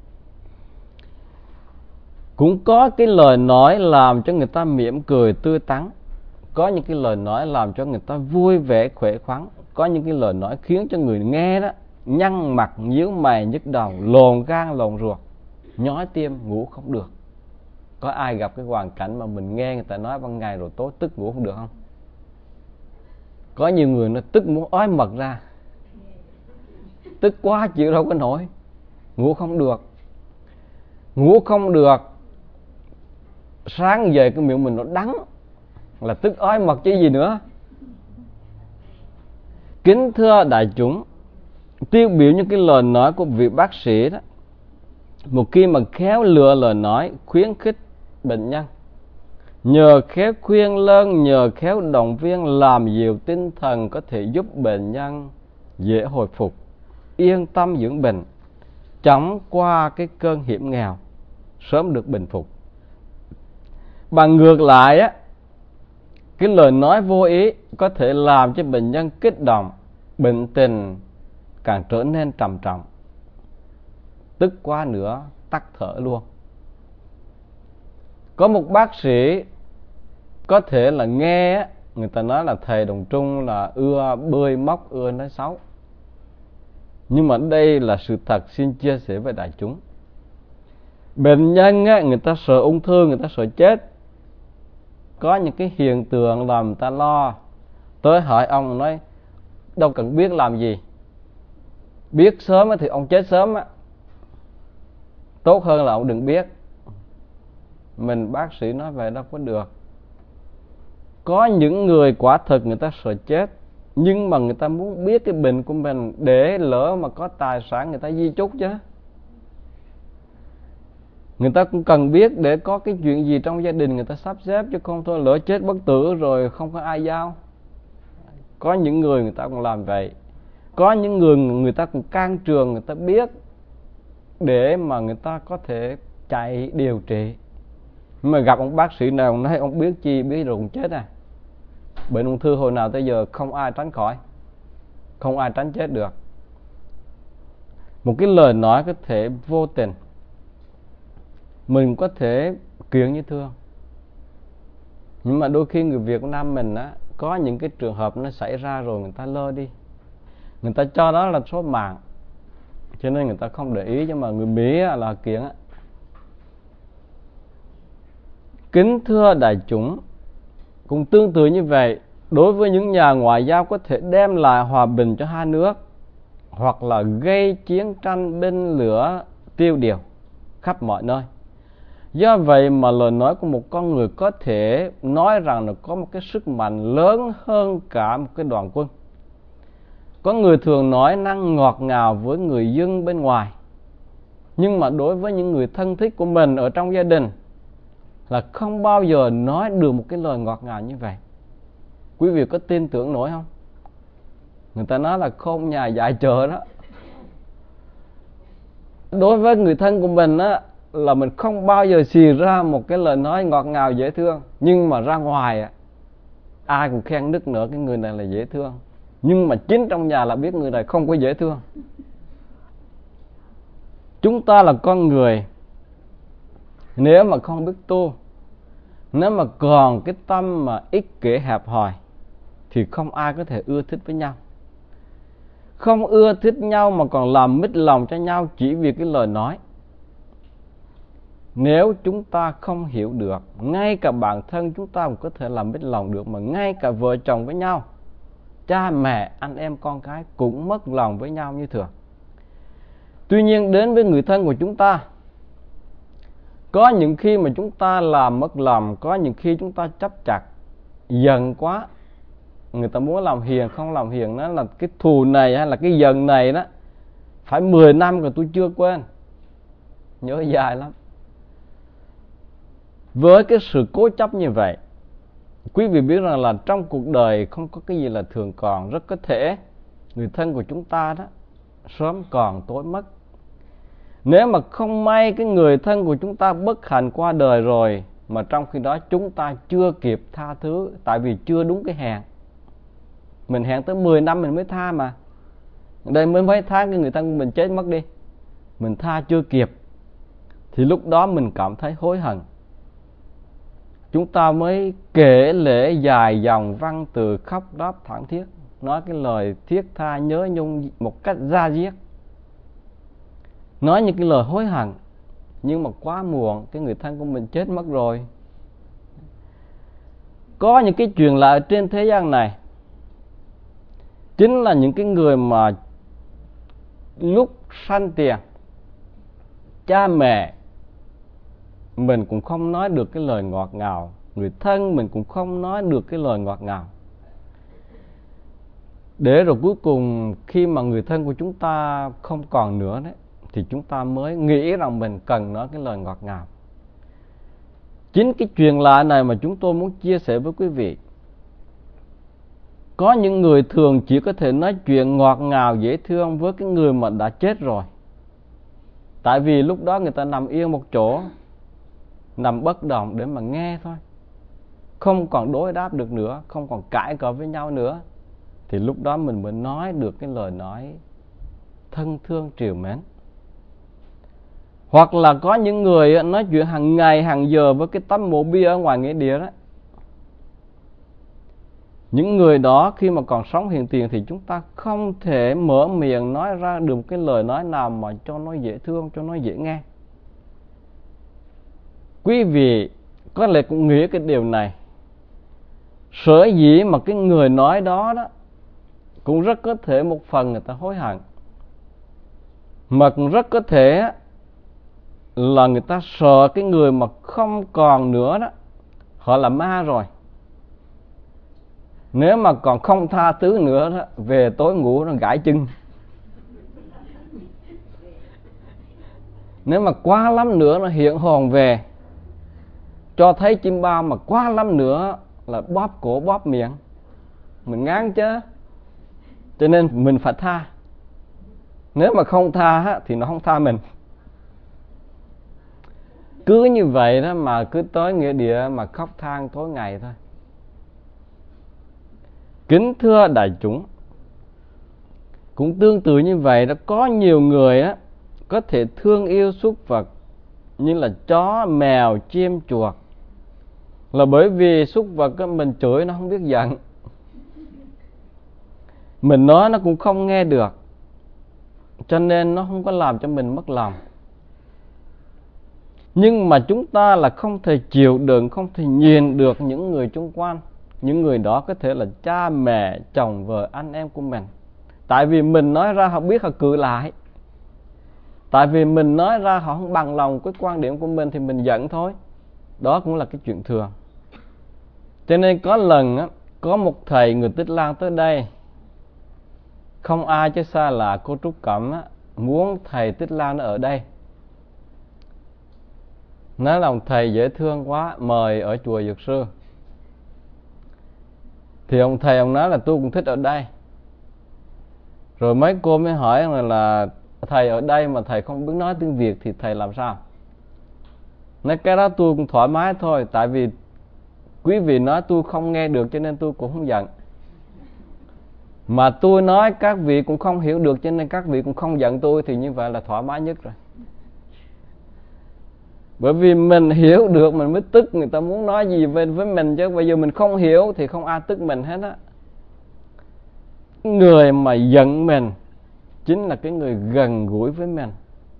Cũng có cái lời nói làm cho người ta mỉm cười tươi tắn, có những cái lời nói làm cho người ta vui vẻ khỏe khoắn, có những cái lời nói khiến cho người nghe đó nhăn mặt, nhíu mày, nhức đầu, lồn gan lồn ruột, nhói tim, ngủ không được. Có ai gặp cái hoàn cảnh mà mình nghe người ta nói ban ngày rồi tối tức ngủ không được không? Có nhiều người nó tức muốn ói mật ra, tức quá chịu đâu có nổi, ngủ không được, ngủ không được, sáng về cái miệng mình nó đắng, là tức ói mật chứ gì nữa. Kính thưa đại chúng, tiêu biểu những cái lời nói của vị bác sĩ đó, một khi mà khéo lựa lời nói khuyến khích bệnh nhân, nhờ khéo khuyên lơn, nhờ khéo động viên, làm dịu tinh thần, có thể giúp bệnh nhân dễ hồi phục, yên tâm dưỡng bệnh, chóng qua cái cơn hiểm nghèo, sớm được bình phục. Bằng ngược lại á, cái lời nói vô ý có thể làm cho bệnh nhân kích động, bệnh tình càng trở nên trầm trọng, tức quá nữa tắt thở luôn. Có một bác sĩ có thể là nghe người ta nói là thầy Đồng Trung là ưa bơi móc, ưa nói xấu, nhưng mà đây là sự thật xin chia sẻ với đại chúng. Bệnh nhân á, người ta sợ ung thư, người ta sợ chết, có những cái hiện tượng làm người ta lo. Tới hỏi ông nói đâu cần biết làm gì, biết sớm thì ông chết sớm á, tốt hơn là ông đừng biết. Mình bác sĩ nói vậy đâu có được. Có những người quả thực người ta sợ chết, nhưng mà người ta muốn biết cái bệnh của mình để lỡ mà có tài sản người ta di chúc chứ. Người ta cũng cần biết để có cái chuyện gì trong gia đình người ta sắp xếp, chứ không thôi lỡ chết bất tử rồi không có ai giao. Có những người người ta còn làm vậy. Có những người người ta cũng can trường, người ta biết để mà người ta có thể chạy điều trị. Nhưng mà gặp ông bác sĩ nào nói ông biết chi, biết rồi cũng chết à. Bệnh ung thư hồi nào tới giờ không ai tránh khỏi, không ai tránh chết được. Một cái lời nói có thể vô tình, mình có thể kiện như thương. Nhưng mà đôi khi người Việt Nam mình á, có những cái trường hợp nó xảy ra rồi người ta lơ đi, người ta cho đó là số mạng, cho nên người ta không để ý. Nhưng mà người Mỹ á, là kiện á. Kính thưa đại chúng, cũng tương tự như vậy, đối với những nhà ngoại giao có thể đem lại hòa bình cho hai nước, hoặc là gây chiến tranh binh lửa tiêu điều khắp mọi nơi. Do vậy mà lời nói của một con người có thể nói rằng là có một cái sức mạnh lớn hơn cả một cái đoàn quân. Có người thường nói năng ngọt ngào với người dân bên ngoài, nhưng mà đối với những người thân thích của mình ở trong gia đình là không bao giờ nói được một cái lời ngọt ngào như vậy. Quý vị có tin tưởng nổi không? Người ta nói là khôn nhà dại chợ đó. Đối với người thân của mình á, là mình không bao giờ xì ra một cái lời nói ngọt ngào dễ thương, nhưng mà ra ngoài á, ai cũng khen nức nở cái người này là dễ thương, nhưng mà chính trong nhà là biết người này không có dễ thương. Chúng ta là con người, nếu mà không biết tu, nếu mà còn cái tâm mà ích kỷ hẹp hòi, thì không ai có thể ưa thích với nhau. Không ưa thích nhau mà còn làm mít lòng cho nhau chỉ vì cái lời nói. Nếu chúng ta không hiểu được, ngay cả bản thân chúng ta cũng có thể làm mít lòng được, mà ngay cả vợ chồng với nhau, cha mẹ, anh em, con cái cũng mất lòng với nhau như thường. Tuy nhiên đến với người thân của chúng ta, có những khi mà chúng ta làm mất lòng, có những khi chúng ta chấp chặt, giận quá. Người ta muốn làm hiền không làm hiền, đó là cái thù này hay là cái giận này đó, phải mười năm rồi tôi chưa quên, nhớ dài lắm. Với cái sự cố chấp như vậy, quý vị biết rằng là trong cuộc đời không có cái gì là thường còn. Rất có thể người thân của chúng ta đó sớm còn tối mất. Nếu mà không may cái người thân của chúng ta bất hạnh qua đời rồi, mà trong khi đó chúng ta chưa kịp tha thứ, tại vì chưa đúng cái hẹn. Mình hẹn tới mười năm mình mới tha mà. Đây mới mấy tháng cái người thân của mình chết mất đi, mình tha chưa kịp, thì lúc đó mình cảm thấy hối hận. Chúng ta mới kể lễ dài dòng văn từ khóc đáp thảm thiết, nói cái lời thiết tha nhớ nhung một cách da diết, nói những cái lời hối hận. Nhưng mà quá muộn, cái người thân của mình chết mất rồi. Có những cái chuyện lạ trên thế gian này, chính là những cái người mà lúc sanh tiền, cha mẹ mình cũng không nói được cái lời ngọt ngào, người thân mình cũng không nói được cái lời ngọt ngào. Để rồi cuối cùng khi mà người thân của chúng ta không còn nữa đấy, thì chúng ta mới nghĩ rằng mình cần nói cái lời ngọt ngào. Chính cái truyền lại này mà chúng tôi muốn chia sẻ với quý vị. Có những người thường chỉ có thể nói chuyện ngọt ngào dễ thương với cái người mà đã chết rồi. Tại vì lúc đó người ta nằm yên một chỗ, nằm bất động để mà nghe thôi, không còn đối đáp được nữa, không còn cãi cọ với nhau nữa, thì lúc đó mình mới nói được cái lời nói thân thương trìu mến. Hoặc là có những người nói chuyện hàng ngày hàng giờ với cái tấm mộ bia ở ngoài nghĩa địa đó. Những người đó khi mà còn sống hiện tiền thì chúng ta không thể mở miệng nói ra được cái lời nói nào mà cho nó dễ thương, cho nó dễ nghe. Quý vị có lẽ cũng nghĩ cái điều này. Sở dĩ mà cái người nói đó đó cũng rất có thể một phần người ta hối hận, mà cũng rất có thể là người ta sợ cái người mà không còn nữa đó, họ là ma rồi. Nếu mà còn không tha thứ nữa đó, về tối ngủ nó gãi chân. Nếu mà quá lắm nữa nó hiện hồn về, cho thấy chim bao, mà quá lắm nữa là bóp cổ bóp miệng. Mình ngán chứ. Cho nên mình phải tha. Nếu mà không tha thì nó không tha mình. Cứ như vậy đó mà cứ tới nghĩa địa mà khóc than tối ngày thôi. Kính thưa đại chúng, cũng tương tự như vậy đó, có nhiều người á có thể thương yêu súc vật như là chó, mèo, chim, chuột, là bởi vì súc vật á, mình chửi nó không biết giận, mình nói nó cũng không nghe được, cho nên nó không có làm cho mình mất lòng. Nhưng mà chúng ta là không thể chịu đựng, không thể nhìn được những người xung quanh. Những người đó có thể là cha mẹ, chồng, vợ, anh em của mình. Tại vì mình nói ra họ biết họ cự lại. Tại vì mình nói ra họ không bằng lòng cái quan điểm của mình thì mình giận thôi. Đó cũng là cái chuyện thường. Cho nên có lần á, có một thầy người Tích Lan tới đây. Không ai chứ xa là cô Trúc Cẩm á, muốn thầy Tích Lan ở đây. Nói là thầy dễ thương quá, mời ở chùa Dược Sư. Thì ông thầy ông nói là tôi cũng thích ở đây. Rồi mấy cô mới hỏi là, là thầy ở đây mà thầy không biết nói tiếng Việt thì thầy làm sao? Nói cái đó tôi cũng thoải mái thôi. Tại vì quý vị nói tôi không nghe được cho nên tôi cũng không giận. Mà tôi nói các vị cũng không hiểu được cho nên các vị cũng không giận tôi, thì như vậy là thoải mái nhất rồi. Bởi vì mình hiểu được mình mới tức người ta muốn nói gì với, với mình, chứ bây giờ mình không hiểu thì không ai tức mình hết á. Người mà giận mình chính là cái người gần gũi với mình.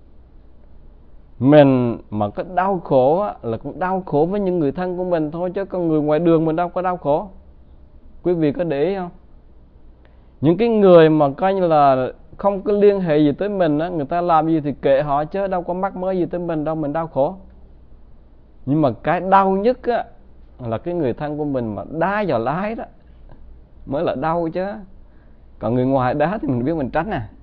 Mình mà có đau khổ á, là cũng đau khổ với những người thân của mình thôi, chứ con người ngoài đường mình đâu có đau khổ. Quý vị có để ý không? Những cái người mà coi như là không có liên hệ gì tới mình á, người ta làm gì thì kệ họ chứ đâu có mắc mớ gì tới mình đâu, mình đau khổ. Nhưng mà cái đau nhất á là cái người thân của mình mà đá vào lái đó mới là đau chứ. Còn người ngoài đá thì mình biết mình tránh à.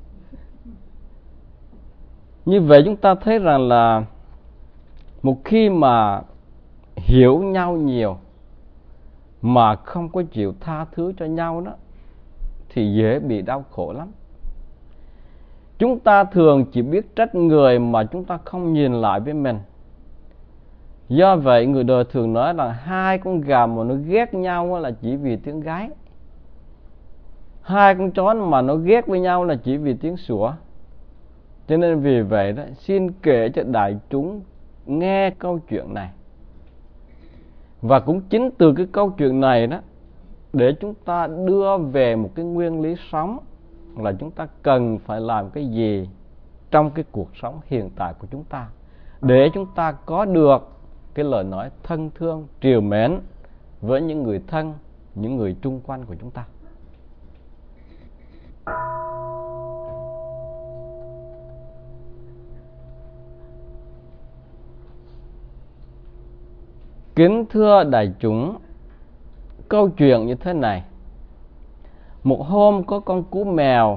Như vậy chúng ta thấy rằng là một khi mà hiểu nhau nhiều mà không có chịu tha thứ cho nhau đó thì dễ bị đau khổ lắm. Chúng ta thường chỉ biết trách người mà chúng ta không nhìn lại với mình. Do vậy người đời thường nói là hai con gà mà nó ghét nhau là chỉ vì tiếng gáy, hai con chó mà nó ghét với nhau là chỉ vì tiếng sủa. Cho nên vì vậy đó, xin kể cho đại chúng nghe câu chuyện này. Và cũng chính từ cái câu chuyện này đó, để chúng ta đưa về một cái nguyên lý sống là chúng ta cần phải làm cái gì trong cái cuộc sống hiện tại của chúng ta, để chúng ta có được cái lời nói thân thương, trìu mến với những người thân, những người chung quanh của chúng ta. Kính thưa đại chúng, câu chuyện như thế này. Một hôm có con cú mèo,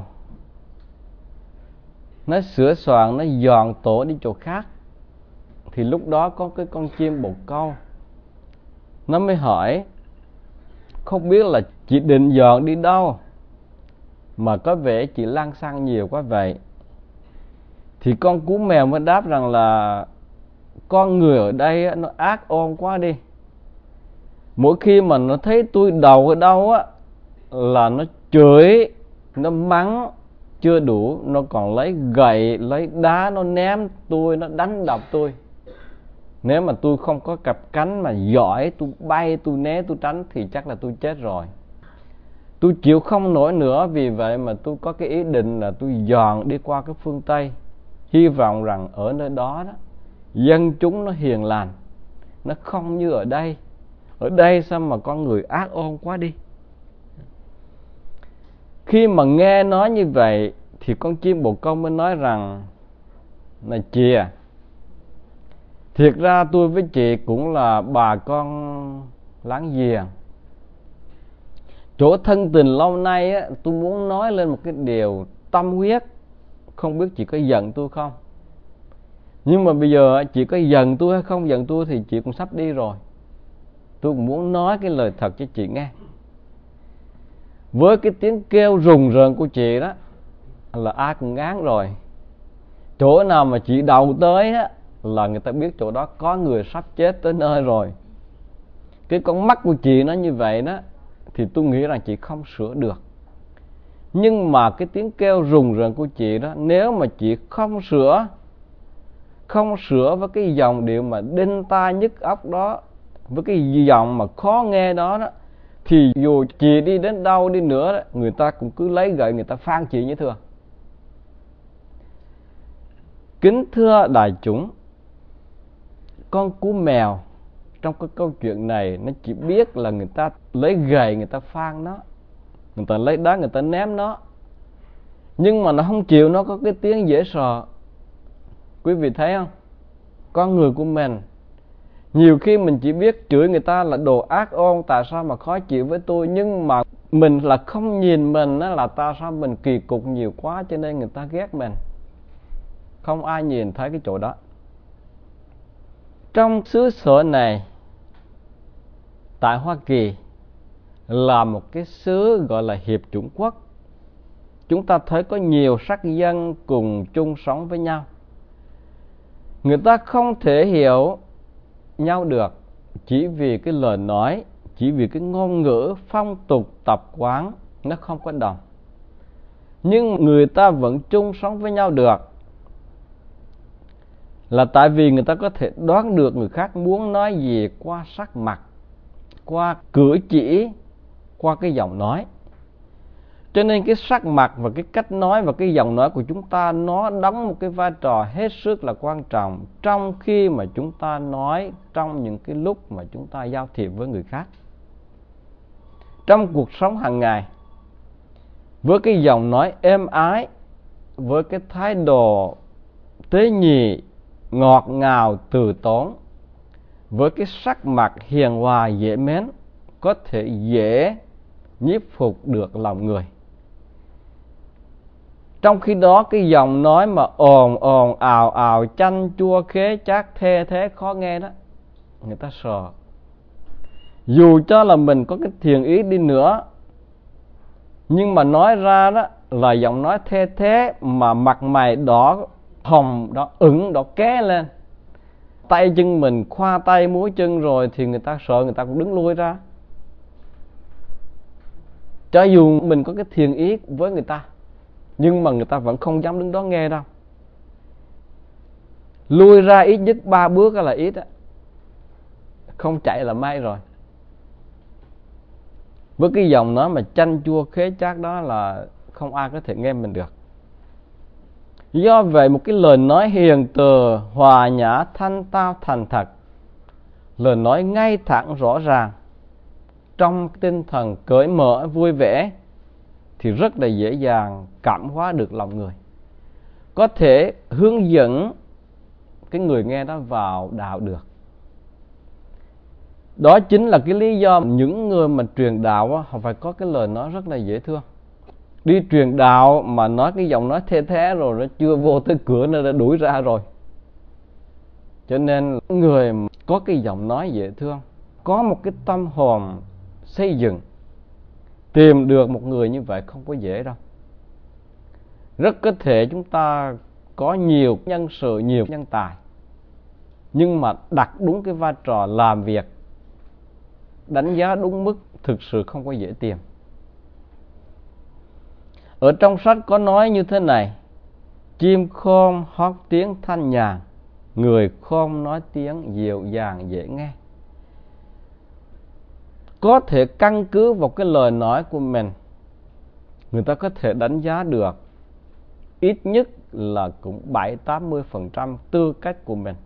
nó sửa soạn, nó dọn tổ đi chỗ khác. Thì lúc đó có cái con chim bồ câu, nó mới hỏi, không biết là chị định dọn đi đâu mà có vẻ chị lăng xăng nhiều quá vậy. Thì con cú mèo mới đáp rằng là con người ở đây nó ác ôn quá đi. Mỗi khi mà nó thấy tôi đầu ở đâu á là nó chửi, nó mắng. Chưa đủ, nó còn lấy gậy, lấy đá nó ném tôi, nó đánh đập tôi. Nếu mà tôi không có cặp cánh mà giỏi, tôi bay, tôi né, tôi tránh thì chắc là tôi chết rồi. Tôi chịu không nổi nữa, vì vậy mà tôi có cái ý định là tôi dọn đi qua cái phương Tây. Hy vọng rằng ở nơi đó đó dân chúng nó hiền lành, nó không như ở đây. Ở đây sao mà con người ác ôn quá đi. Khi mà nghe nói như vậy thì con chim bồ câu mới nói rằng, này chị à, thiệt ra tôi với chị cũng là bà con láng giềng. Chỗ thân tình lâu nay á, tôi muốn nói lên một cái điều tâm huyết. Không biết chị có giận tôi không? Nhưng mà bây giờ chị có giận tôi hay không giận tôi thì chị cũng sắp đi rồi. Tôi cũng muốn nói cái lời thật cho chị nghe. Với cái tiếng kêu rùng rợn của chị đó là ai cũng ngán rồi. Chỗ nào mà chị đầu tới á là người ta biết chỗ đó có người sắp chết tới nơi rồi. Cái con mắt của chị nó như vậy đó thì tôi nghĩ rằng chị không sửa được. Nhưng mà cái tiếng kêu rùng rợn của chị đó, nếu mà chị không sửa, không sửa với cái dòng điệu mà đinh tai nhức óc đó, với cái giọng mà khó nghe đó đó, thì dù chị đi đến đâu đi nữa đó, người ta cũng cứ lấy gậy người ta phang chị như thường. Kính thưa đại chúng, con cú mèo trong cái câu chuyện này nó chỉ biết là người ta lấy gậy người ta phang nó, người ta lấy đá người ta ném nó, nhưng mà nó không chịu, nó có cái tiếng dễ sợ. Quý vị thấy không? Con người của mình nhiều khi mình chỉ biết chửi người ta là đồ ác ôn, tại sao mà khó chịu với tôi, nhưng mà mình là không nhìn mình đó là tại sao mình kỳ cục nhiều quá cho nên người ta ghét mình. Không ai nhìn thấy cái chỗ đó. Trong xứ sở này, tại Hoa Kỳ là một cái xứ gọi là hiệp chủng quốc. Chúng ta thấy có nhiều sắc dân cùng chung sống với nhau. Người ta không thể hiểu nhau được chỉ vì cái lời nói, chỉ vì cái ngôn ngữ, phong tục, tập quán nó không có đồng. Nhưng người ta vẫn chung sống với nhau được là tại vì người ta có thể đoán được người khác muốn nói gì qua sắc mặt, qua cử chỉ, qua cái giọng nói. Cho nên cái sắc mặt và cái cách nói và cái giọng nói của chúng ta nó đóng một cái vai trò hết sức là quan trọng trong khi mà chúng ta nói, trong những cái lúc mà chúng ta giao thiệp với người khác. Trong cuộc sống hàng ngày, với cái giọng nói êm ái, với cái thái độ tế nhị, ngọt ngào, từ tốn, với cái sắc mặt hiền hòa dễ mến, có thể dễ nhiếp phục được lòng người. Trong khi đó cái giọng nói mà ồn ồn ào ào, chanh chua khế chát thê thế khó nghe đó, người ta sợ. Dù cho là mình có cái thiện ý đi nữa, nhưng mà nói ra đó là giọng nói thê thế mà mặt mày đỏ hồng, đỏ ửng, đỏ ké lên, tay chân mình khoa tay múa chân rồi thì người ta sợ, người ta cũng đứng lui ra. Cho dù mình có cái thiện ý với người ta, nhưng mà người ta vẫn không dám đứng đó nghe đâu. Lui ra ít nhất ba bước là ít á, không chạy là may rồi. Với cái giọng nói mà chanh chua khế chát đó là không ai có thể nghe mình được. Do vậy một cái lời nói hiền từ, hòa nhã, thanh tao, thành thật, lời nói ngay thẳng rõ ràng, trong tinh thần cởi mở vui vẻ thì rất là dễ dàng cảm hóa được lòng người, có thể hướng dẫn cái người nghe đó vào đạo được. Đó chính là cái lý do những người mà truyền đạo á, họ phải có cái lời nói rất là dễ thương. Đi truyền đạo mà nói cái giọng nói the thế rồi nó chưa vô tới cửa nó đã đuổi ra rồi. Cho nên người có cái giọng nói dễ thương, có một cái tâm hồn xây dựng, tìm được một người như vậy không có dễ đâu. Rất có thể chúng ta có nhiều nhân sự, nhiều nhân tài, nhưng mà đặt đúng cái vai trò làm việc, đánh giá đúng mức, thực sự không có dễ tìm. Ở trong sách có nói như thế này: chim khôn hót tiếng thanh nhàn, người khôn nói tiếng dịu dàng dễ nghe. Có thể căn cứ vào cái lời nói của mình, người ta có thể đánh giá được ít nhất là cũng bảy tám mươi phần trăm tư cách của mình.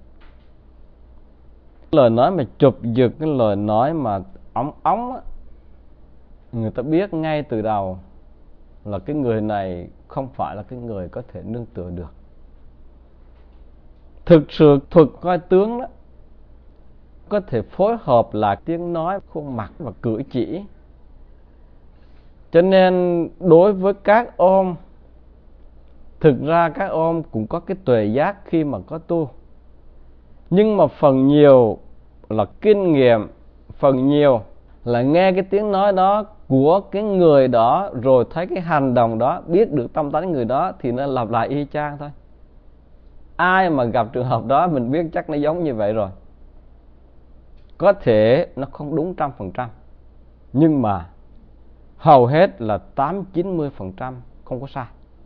Lời nói mà chụp giật, cái lời nói mà óng óng á, người ta biết ngay từ đầu là cái người này không phải là cái người có thể nương tựa được. Thực sự thuật coi tướng đó có thể phối hợp lại tiếng nói, khuôn mặt và cử chỉ. Cho nên đối với các ông, thực ra các ông cũng có cái tuệ giác khi mà có tu, nhưng mà phần nhiều là kinh nghiệm, phần nhiều là nghe cái tiếng nói đó của cái người đó, rồi thấy cái hành động đó, biết được tâm tánh người đó thì nó lặp lại y chang thôi. Ai mà gặp trường hợp đó mình biết chắc nó giống như vậy rồi. Có thể nó không đúng trăm phần trăm, nhưng mà hầu hết là tám chín mươi phần trăm không có sai.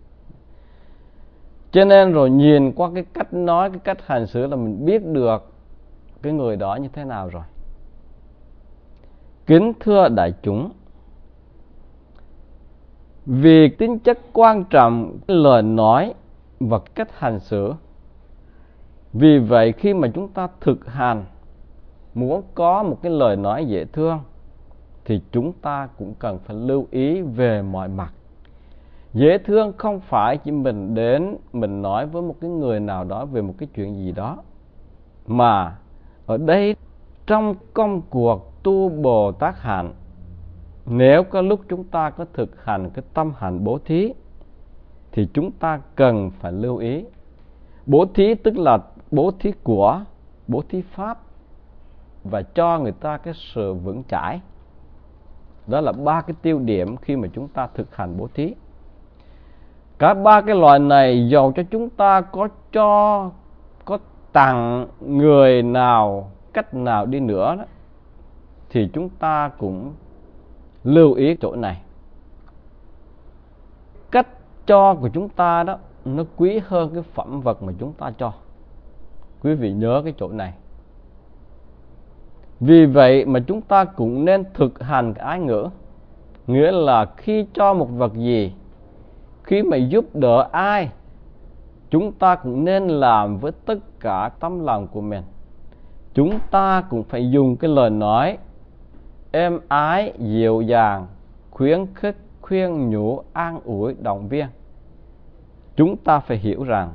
Cho nên rồi nhìn qua cái cách nói, cái cách hành xử là mình biết được cái người đó như thế nào rồi. Kính thưa đại chúng, vì tính chất quan trọng cái lời nói và cách hành xử, vì vậy khi mà chúng ta thực hành muốn có một cái lời nói dễ thương thì chúng ta cũng cần phải lưu ý về mọi mặt. Dễ thương không phải chỉ mình đến mình nói với một cái người nào đó về một cái chuyện gì đó, mà ở đây trong công cuộc tu Bồ Tát hạnh, nếu có lúc chúng ta có thực hành cái tâm hạnh bố thí thì chúng ta cần phải lưu ý. Bố thí tức là bố thí của, bố thí pháp và cho người ta cái sự vững chãi. Đó là ba cái tiêu điểm khi mà chúng ta thực hành bố thí. Cả ba cái loại này dầu cho chúng ta có cho, có tặng người nào cách nào đi nữa đó, thì chúng ta cũng lưu ý chỗ này. Cách cho của chúng ta đó nó quý hơn cái phẩm vật mà chúng ta cho. Quý vị nhớ cái chỗ này. Vì vậy mà chúng ta cũng nên thực hành cái ái ngữ. Nghĩa là khi cho một vật gì, khi mà giúp đỡ ai, chúng ta cũng nên làm với tất cả tấm lòng của mình. Chúng ta cũng phải dùng cái lời nói êm ái, dịu dàng, khuyến khích, khuyên nhủ, an ủi, động viên. Chúng ta phải hiểu rằng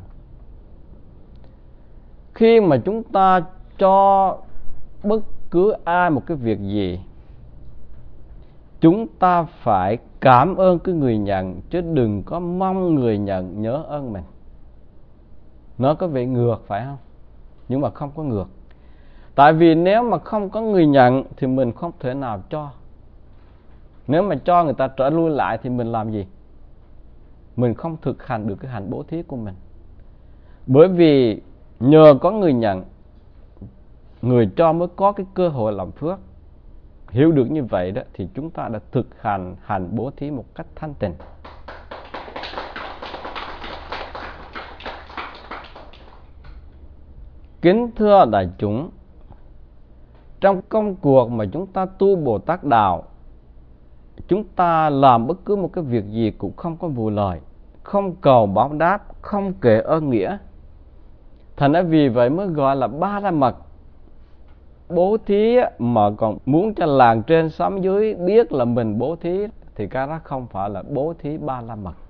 khi mà chúng ta cho bất cứ ai một cái việc gì, chúng ta phải cảm ơn cái người nhận, chứ đừng có mong người nhận nhớ ơn mình. Nó có vẻ ngược phải không? Nhưng mà không có ngược. Tại vì nếu mà không có người nhận thì mình không thể nào cho. Nếu mà cho người ta trở lui lại thì mình làm gì? Mình không thực hành được cái hạnh bố thí của mình. Bởi vì nhờ có người nhận, người cho mới có cái cơ hội làm phước. Hiểu được như vậy đó thì chúng ta đã thực hành hành bố thí một cách thanh tịnh. Kính thưa đại chúng, trong công cuộc mà chúng ta tu Bồ Tát Đạo, chúng ta làm bất cứ một cái việc gì cũng không có vụ lợi, không cầu báo đáp, không kể ơn nghĩa. Thành ra vì vậy mới gọi là ba la mật. Bố thí mà còn muốn cho làng trên xóm dưới biết là mình bố thí thì cái đó không phải là bố thí ba la mật.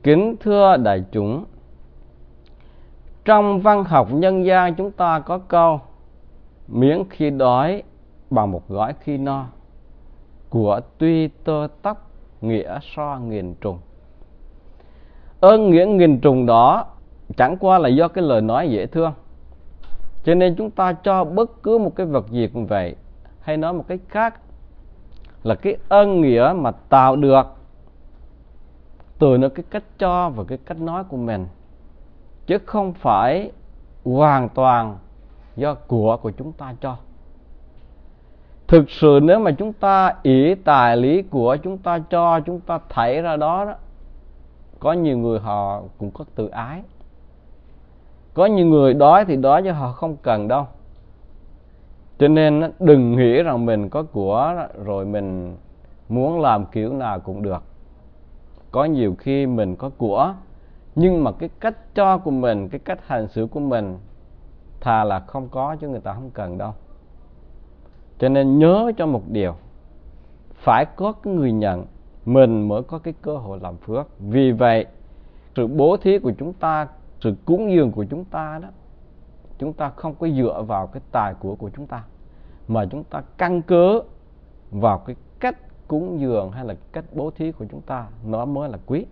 Kính thưa đại chúng, trong văn học nhân gian chúng ta có câu miễn khi đói bằng một gói khi no, của tuy tơ tóc nghĩa so nghìn trùng. Ơn nghĩa nghìn trùng đó chẳng qua là do cái lời nói dễ thương. Cho nên chúng ta cho bất cứ một cái vật gì cũng vậy, hay nói một cách khác là cái ơn nghĩa mà tạo được từ nó cái cách cho và cái cách nói của mình, chứ không phải hoàn toàn do của của chúng ta cho. Thực sự nếu mà chúng ta ỷ tài lý của chúng ta cho, chúng ta thảy ra đó, đó có nhiều người họ cũng có tự ái. Có nhiều người đói thì đói chứ họ không cần đâu. Cho nên đừng nghĩ rằng mình có của rồi mình muốn làm kiểu nào cũng được. Có nhiều khi mình có của, nhưng mà cái cách cho của mình, cái cách hành xử của mình thà là không có chứ người ta không cần đâu. Cho nên nhớ cho một điều, phải có cái người nhận, mình mới có cái cơ hội làm phước. Vì vậy, sự bố thí của chúng ta, sự cúng dường của chúng ta đó, chúng ta không có dựa vào cái tài của của chúng ta, mà chúng ta căn cứ vào cái cách cúng dường hay là cách bố thí của chúng ta, nó mới là quý.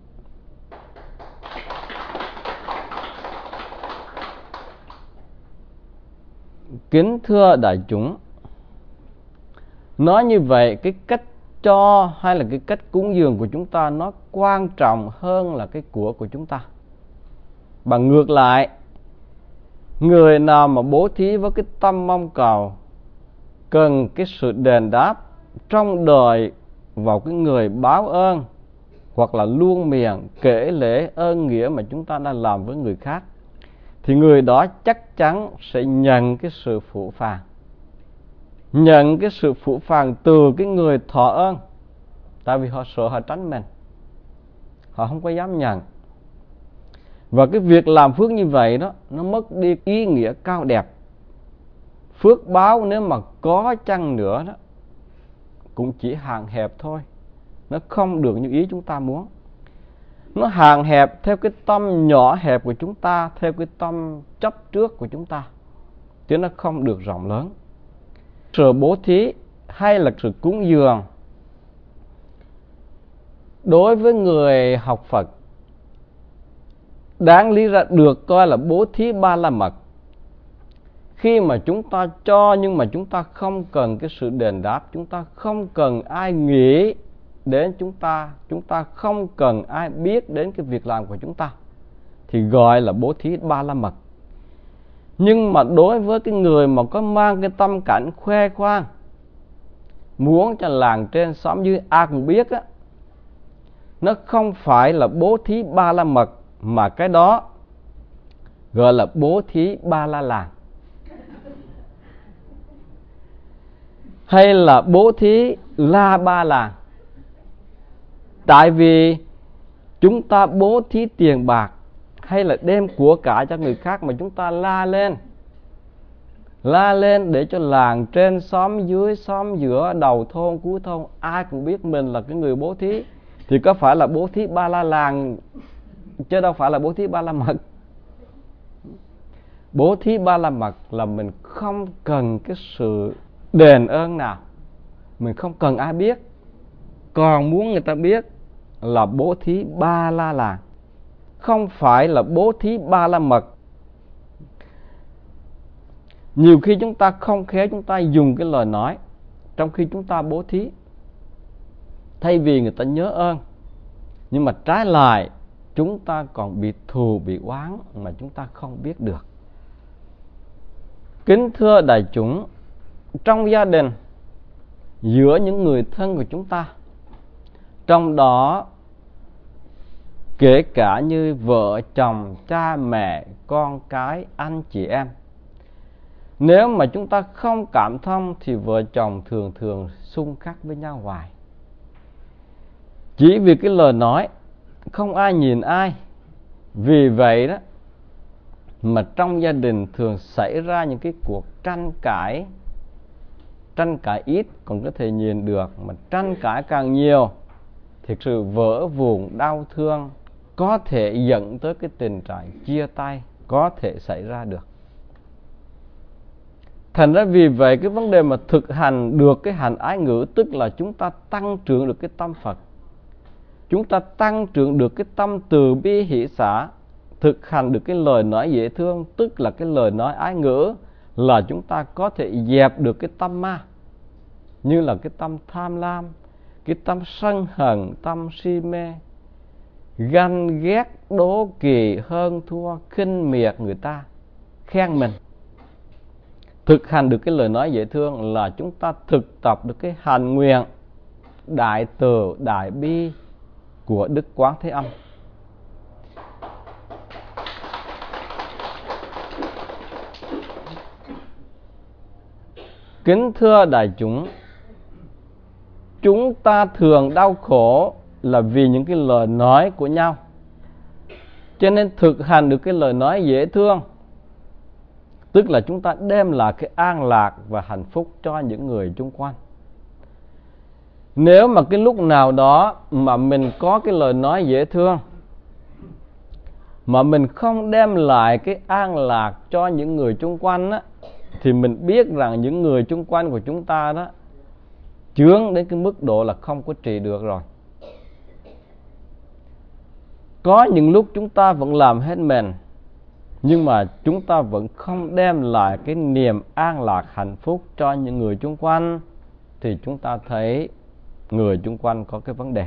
Kính thưa đại chúng, nói như vậy, cái cách cho hay là cái cách cúng dường của chúng ta nó quan trọng hơn là cái của của chúng ta. Bằng ngược lại, người nào mà bố thí với cái tâm mong cầu cần cái sự đền đáp trong đời vào cái người báo ơn, hoặc là luôn miệng kể lể ơn nghĩa mà chúng ta đã làm với người khác, thì người đó chắc chắn sẽ nhận cái sự phũ phàng. Nhận cái sự phũ phàng từ cái người thọ ơn. Tại vì họ sợ họ tránh mình, họ không có dám nhận. Và cái việc làm phước như vậy đó, nó mất đi ý nghĩa cao đẹp. Phước báo nếu mà có chăng nữa đó, cũng chỉ hạn hẹp thôi. Nó không được như ý chúng ta muốn. Nó hạn hẹp theo cái tâm nhỏ hẹp của chúng ta, theo cái tâm chấp trước của chúng ta, chứ nó không được rộng lớn. Sự bố thí hay là sự cúng dường đối với người học Phật đáng lý ra được coi là bố thí ba la mật. Khi mà chúng ta cho nhưng mà chúng ta không cần cái sự đền đáp, chúng ta không cần ai nghĩ đến chúng ta, chúng ta không cần ai biết đến cái việc làm của chúng ta, thì gọi là bố thí ba la mật. Nhưng mà đối với cái người mà có mang cái tâm cảnh khoe khoang, muốn cho làng trên xóm dưới ai cũng biết á, nó không phải là bố thí ba la mật, mà cái đó gọi là bố thí ba la làng, hay là bố thí la ba làng. Tại vì chúng ta bố thí tiền bạc hay là đem của cải cho người khác mà chúng ta la lên, la lên để cho làng trên xóm dưới, xóm giữa, đầu thôn cuối thôn ai cũng biết mình là cái người bố thí, thì có phải là bố thí ba la làng chứ đâu phải là bố thí ba la mật. Bố thí ba la mật là mình không cần cái sự đền ơn nào, mình không cần ai biết, còn muốn người ta biết là bố thí ba la làng, không phải là bố thí ba la mật. Nhiều khi chúng ta không khéo, chúng ta dùng cái lời nói trong khi chúng ta bố thí, thay vì người ta nhớ ơn, nhưng mà trái lại chúng ta còn bị thù, bị oán mà chúng ta không biết được. Kính thưa đại chúng, trong gia đình, giữa những người thân của chúng ta, trong đó kể cả như vợ chồng, cha mẹ, con cái, anh chị em, nếu mà chúng ta không cảm thông thì vợ chồng thường thường xung khắc với nhau hoài. Chỉ vì cái lời nói, không ai nhìn ai. Vì vậy đó mà trong gia đình thường xảy ra những cái cuộc tranh cãi. Tranh cãi ít còn có thể nhìn được, mà tranh cãi càng nhiều thực sự vỡ vụn đau thương, có thể dẫn tới cái tình trạng chia tay có thể xảy ra được. Thành ra vì vậy cái vấn đề mà thực hành được cái hạnh ái ngữ, tức là chúng ta tăng trưởng được cái tâm Phật, chúng ta tăng trưởng được cái tâm từ bi hỷ xả, thực hành được cái lời nói dễ thương, tức là cái lời nói ái ngữ, là chúng ta có thể dẹp được cái tâm ma, như là cái tâm tham lam, cái tâm sân hận, tâm si mê, ganh ghét, đố kỵ, hơn thua, khinh miệt người ta, khen mình. Thực hành được cái lời nói dễ thương là chúng ta thực tập được cái hành nguyện đại từ đại bi của Đức Quán Thế Âm. Kính thưa đại chúng, chúng ta thường đau khổ là vì những cái lời nói của nhau. Cho nên thực hành được cái lời nói dễ thương, tức là chúng ta đem lại cái an lạc và hạnh phúc cho những người xung quanh. Nếu mà cái lúc nào đó mà mình có cái lời nói dễ thương mà mình không đem lại cái an lạc cho những người xung quanh á, thì mình biết rằng những người xung quanh của chúng ta đó chướng đến cái mức độ là không có trị được rồi. Có những lúc chúng ta vẫn làm hết mình, nhưng mà chúng ta vẫn không đem lại cái niềm an lạc hạnh phúc cho những người xung quanh, thì chúng ta thấy người xung quanh có cái vấn đề.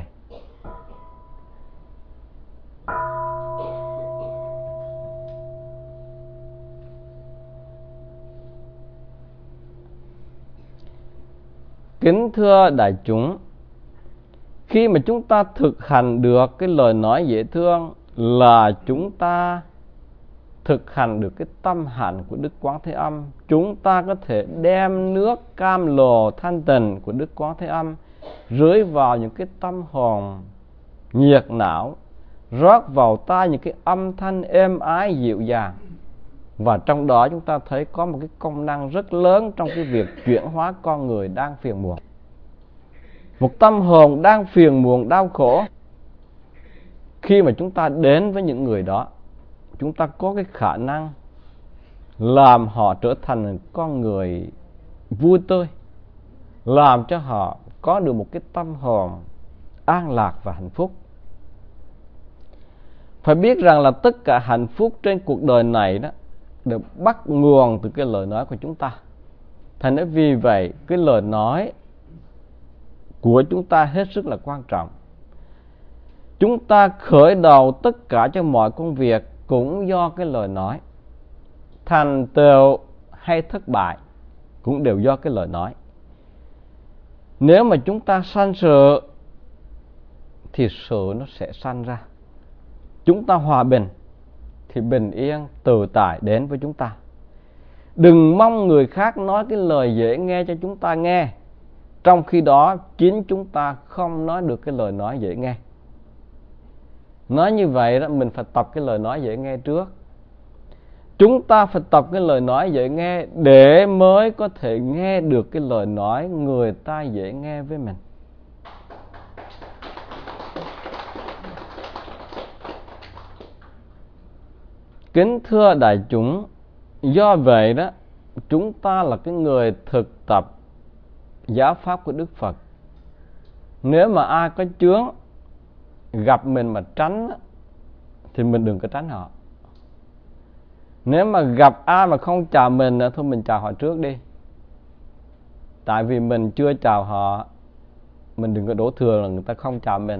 Kính thưa đại chúng, khi mà chúng ta thực hành được cái lời nói dễ thương là chúng ta thực hành được cái tâm hạnh của Đức Quán Thế Âm. Chúng ta có thể đem nước cam lồ thanh tịnh của Đức Quán Thế Âm rưới vào những cái tâm hồn nhiệt não, rót vào tai những cái âm thanh êm ái dịu dàng. Và trong đó chúng ta thấy có một cái công năng rất lớn trong cái việc chuyển hóa con người đang phiền muộn. Một tâm hồn đang phiền muộn đau khổ, khi mà chúng ta đến với những người đó, chúng ta có cái khả năng làm họ trở thành con người vui tươi, làm cho họ có được một cái tâm hồn an lạc và hạnh phúc. Phải biết rằng là tất cả hạnh phúc trên cuộc đời này đó được bắt nguồn từ cái lời nói của chúng ta. Thành ra vì vậy cái lời nói của chúng ta hết sức là quan trọng. Chúng ta khởi đầu tất cả cho mọi công việc cũng do cái lời nói. Thành tựu hay thất bại cũng đều do cái lời nói. Nếu mà chúng ta sanh sự thì sự nó sẽ sanh ra. Chúng ta hòa bình thì bình yên tự tại đến với chúng ta. Đừng mong người khác nói cái lời dễ nghe cho chúng ta nghe, trong khi đó chính chúng ta không nói được cái lời nói dễ nghe. Nói như vậy đó, mình phải tập cái lời nói dễ nghe trước. Chúng ta phải tập cái lời nói dễ nghe để mới có thể nghe được cái lời nói người ta dễ nghe với mình. Kính thưa đại chúng, do vậy đó, chúng ta là cái người thực tập giáo pháp của Đức Phật. Nếu mà ai có chướng gặp mình mà tránh thì mình đừng có tránh họ. Nếu mà gặp ai mà không chào mình thôi mình chào họ trước đi. Tại vì mình chưa chào họ, mình đừng có đổ thừa là người ta không chào mình.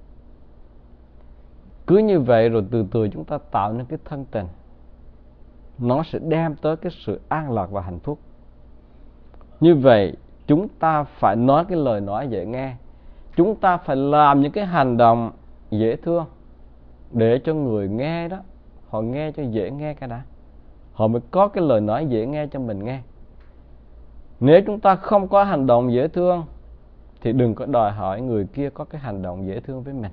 Cứ như vậy rồi từ từ chúng ta tạo nên cái thân tình, nó sẽ đem tới cái sự an lạc và hạnh phúc. Như vậy chúng ta phải nói cái lời nói dễ nghe, chúng ta phải làm những cái hành động dễ thương để cho người nghe đó, họ nghe cho dễ nghe cái đã, họ mới có cái lời nói dễ nghe cho mình nghe. Nếu chúng ta không có hành động dễ thương thì đừng có đòi hỏi người kia có cái hành động dễ thương với mình.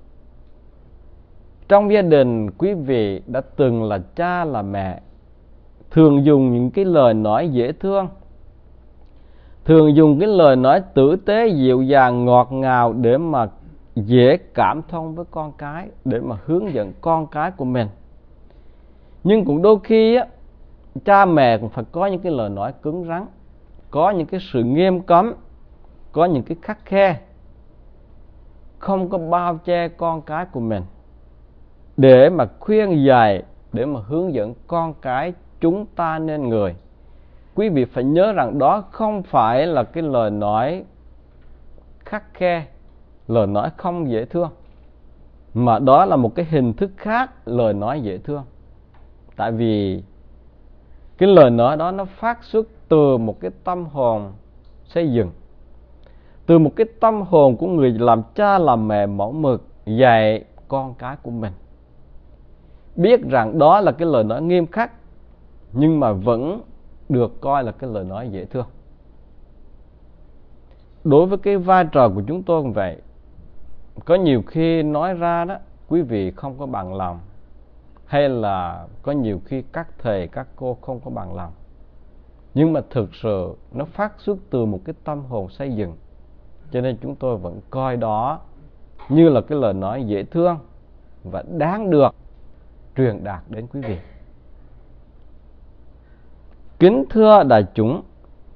Trong gia đình, quý vị đã từng là cha là mẹ, thường dùng những cái lời nói dễ thương, thường dùng cái lời nói tử tế dịu dàng ngọt ngào để mà dễ cảm thông với con cái để mà hướng dẫn con cái của mình. Nhưng cũng đôi khi á, cha mẹ cũng phải có những cái lời nói cứng rắn, có những cái sự nghiêm cấm, có những cái khắt khe, không có bao che con cái của mình, để mà khuyên dạy, để mà hướng dẫn con cái chúng ta nên người. Quý vị phải nhớ rằng đó không phải là cái lời nói khắt khe, lời nói không dễ thương, mà đó là một cái hình thức khác lời nói dễ thương. Tại vì cái lời nói đó nó phát xuất từ một cái tâm hồn xây dựng, từ một cái tâm hồn của người làm cha làm mẹ mẫu mực dạy con cái của mình. Biết rằng đó là cái lời nói nghiêm khắc, nhưng mà vẫn được coi là cái lời nói dễ thương. Đối với cái vai trò của chúng tôi cũng vậy. Có nhiều khi nói ra đó, quý vị không có bằng lòng, hay là có nhiều khi các thầy, các cô không có bằng lòng. Nhưng mà thực sự nó phát xuất từ một cái tâm hồn xây dựng, cho nên chúng tôi vẫn coi đó như là cái lời nói dễ thương và đáng được truyền đạt đến quý vị. Kính thưa đại chúng,